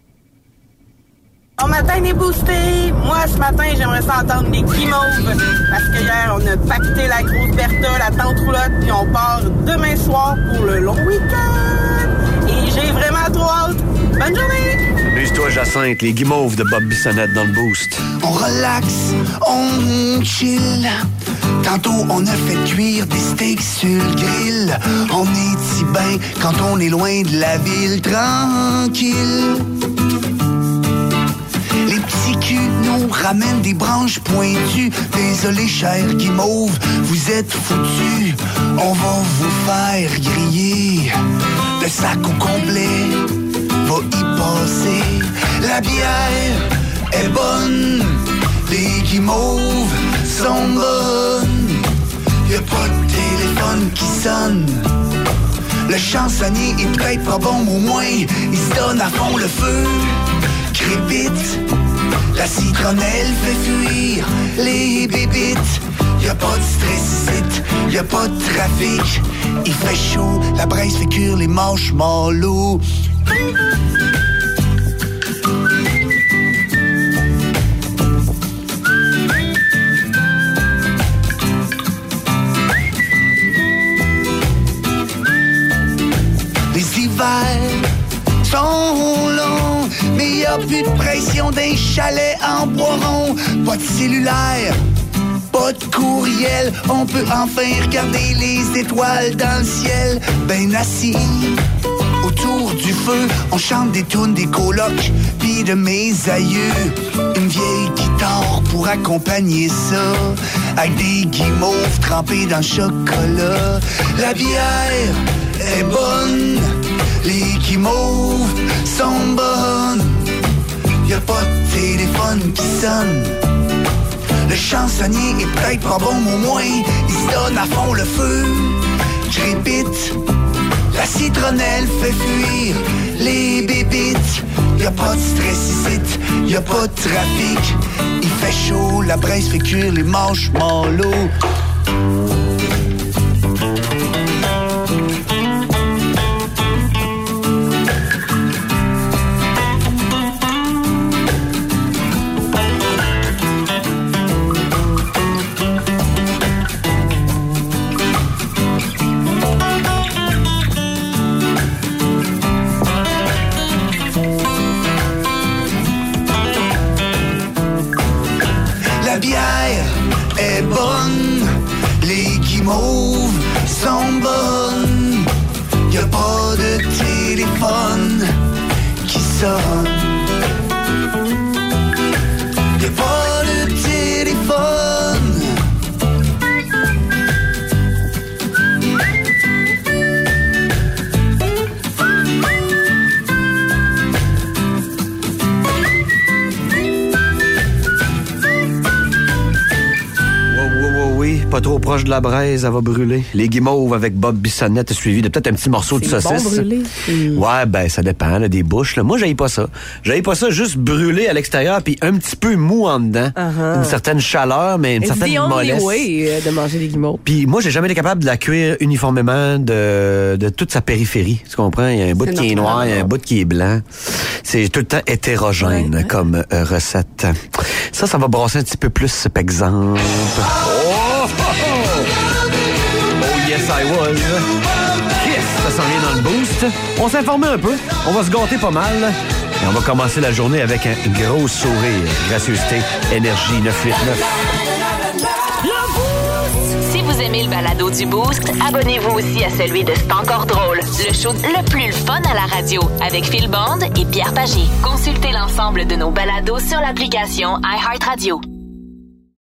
L: Bon matin, les boostés! Moi, ce matin, j'aimerais ça entendre les guimauves. Parce que hier, on a pacté la grosse Bertha, la tante roulotte, puis on part demain soir pour le long week-end. Et j'ai vraiment trop hâte. Bonne journée!
B: Amuse-toi, Jacinthe, les guimauves de Bob Bissonnette dans le boost.
E: On relaxe, on chill. Tantôt, on a fait cuire des steaks sur le grill. On est si bien quand on est loin de la ville, tranquille. Les petits culs nous ramènent des branches pointues. Désolé, cher guimauve, vous êtes foutus. On va vous faire griller. Le sac au complet va y passer. La bière est bonne, les guimauves sont bonnes. Y'a pas de téléphone qui sonne. Le chansonnier est peut-être pas bon, au moins il se donne à fond le feu. Crépite, la citronnelle fait fuir les bébites. Y'a pas de stress ici, y'a pas de trafic. Il fait chaud, la braise fait cuire les marshmallows. Les hivers sont longs, mais y a plus de pression d'un chalet en bois rond. Pas de cellulaire, pas de courriel, on peut enfin regarder les étoiles dans le ciel. Ben assis autour du feu, on chante des tunes des colocs, pis de mes aïeux. Une vieille guitare pour accompagner ça, avec des guimauves trempés dans le chocolat. La bière est bonne, les guimauves sont bonnes. Y'a pas de téléphone qui sonne. Le chansonnier est peut-être pas bon, au moins il se donne à fond le feu. Je répète, la citronnelle fait fuir les bébites. Y'a pas de stress ici, y'a pas de trafic. Il fait chaud, la braise fait cuire les marshmallows. La bière est bonne, les guimauves sont bonnes. Y'a pas de téléphone qui sonne.
B: pas trop proche de la braise, elle va brûler. Les guimauves avec Bob Bissonnette suivi de peut-être un petit morceau de
D: C'est
B: saucisse.
D: bon brûlé. Mm.
B: Ouais, ben ça dépend, là, des bouches. Là. Moi, j'haïs pas ça. J'haïs pas ça juste brûlé à l'extérieur puis un petit peu mou en dedans.
D: Uh-huh.
B: Une certaine chaleur, mais une
D: It's
B: certaine
D: the only
B: mollesse.
D: way euh, de manger des guimauves.
B: Puis moi, j'ai jamais été capable de la cuire uniformément de, de toute sa périphérie. Tu comprends? Il y a un bout
C: C'est
B: qui est
C: normal.
B: noir, il y a un bout qui est blanc. C'est tout le temps hétérogène
D: Ouais, ouais.
B: comme euh, recette. Ça, ça va brasser un petit peu plus, par exemple. Oh, oh, oh! Oh, yes, I was. Yes, ça s'en vient dans le boost. On s'est informé un peu. On va se gâter pas mal. Et on va commencer la journée avec un gros sourire. Gracieuseté, énergie neuf cent quatre-vingt-neuf.
A: Si vous aimez le balado du Boost, abonnez-vous aussi à celui de C'est encore drôle, le show le plus le fun à la radio, avec Phil Bond et Pierre Pagé. Consultez l'ensemble de nos balados sur l'application iHeartRadio.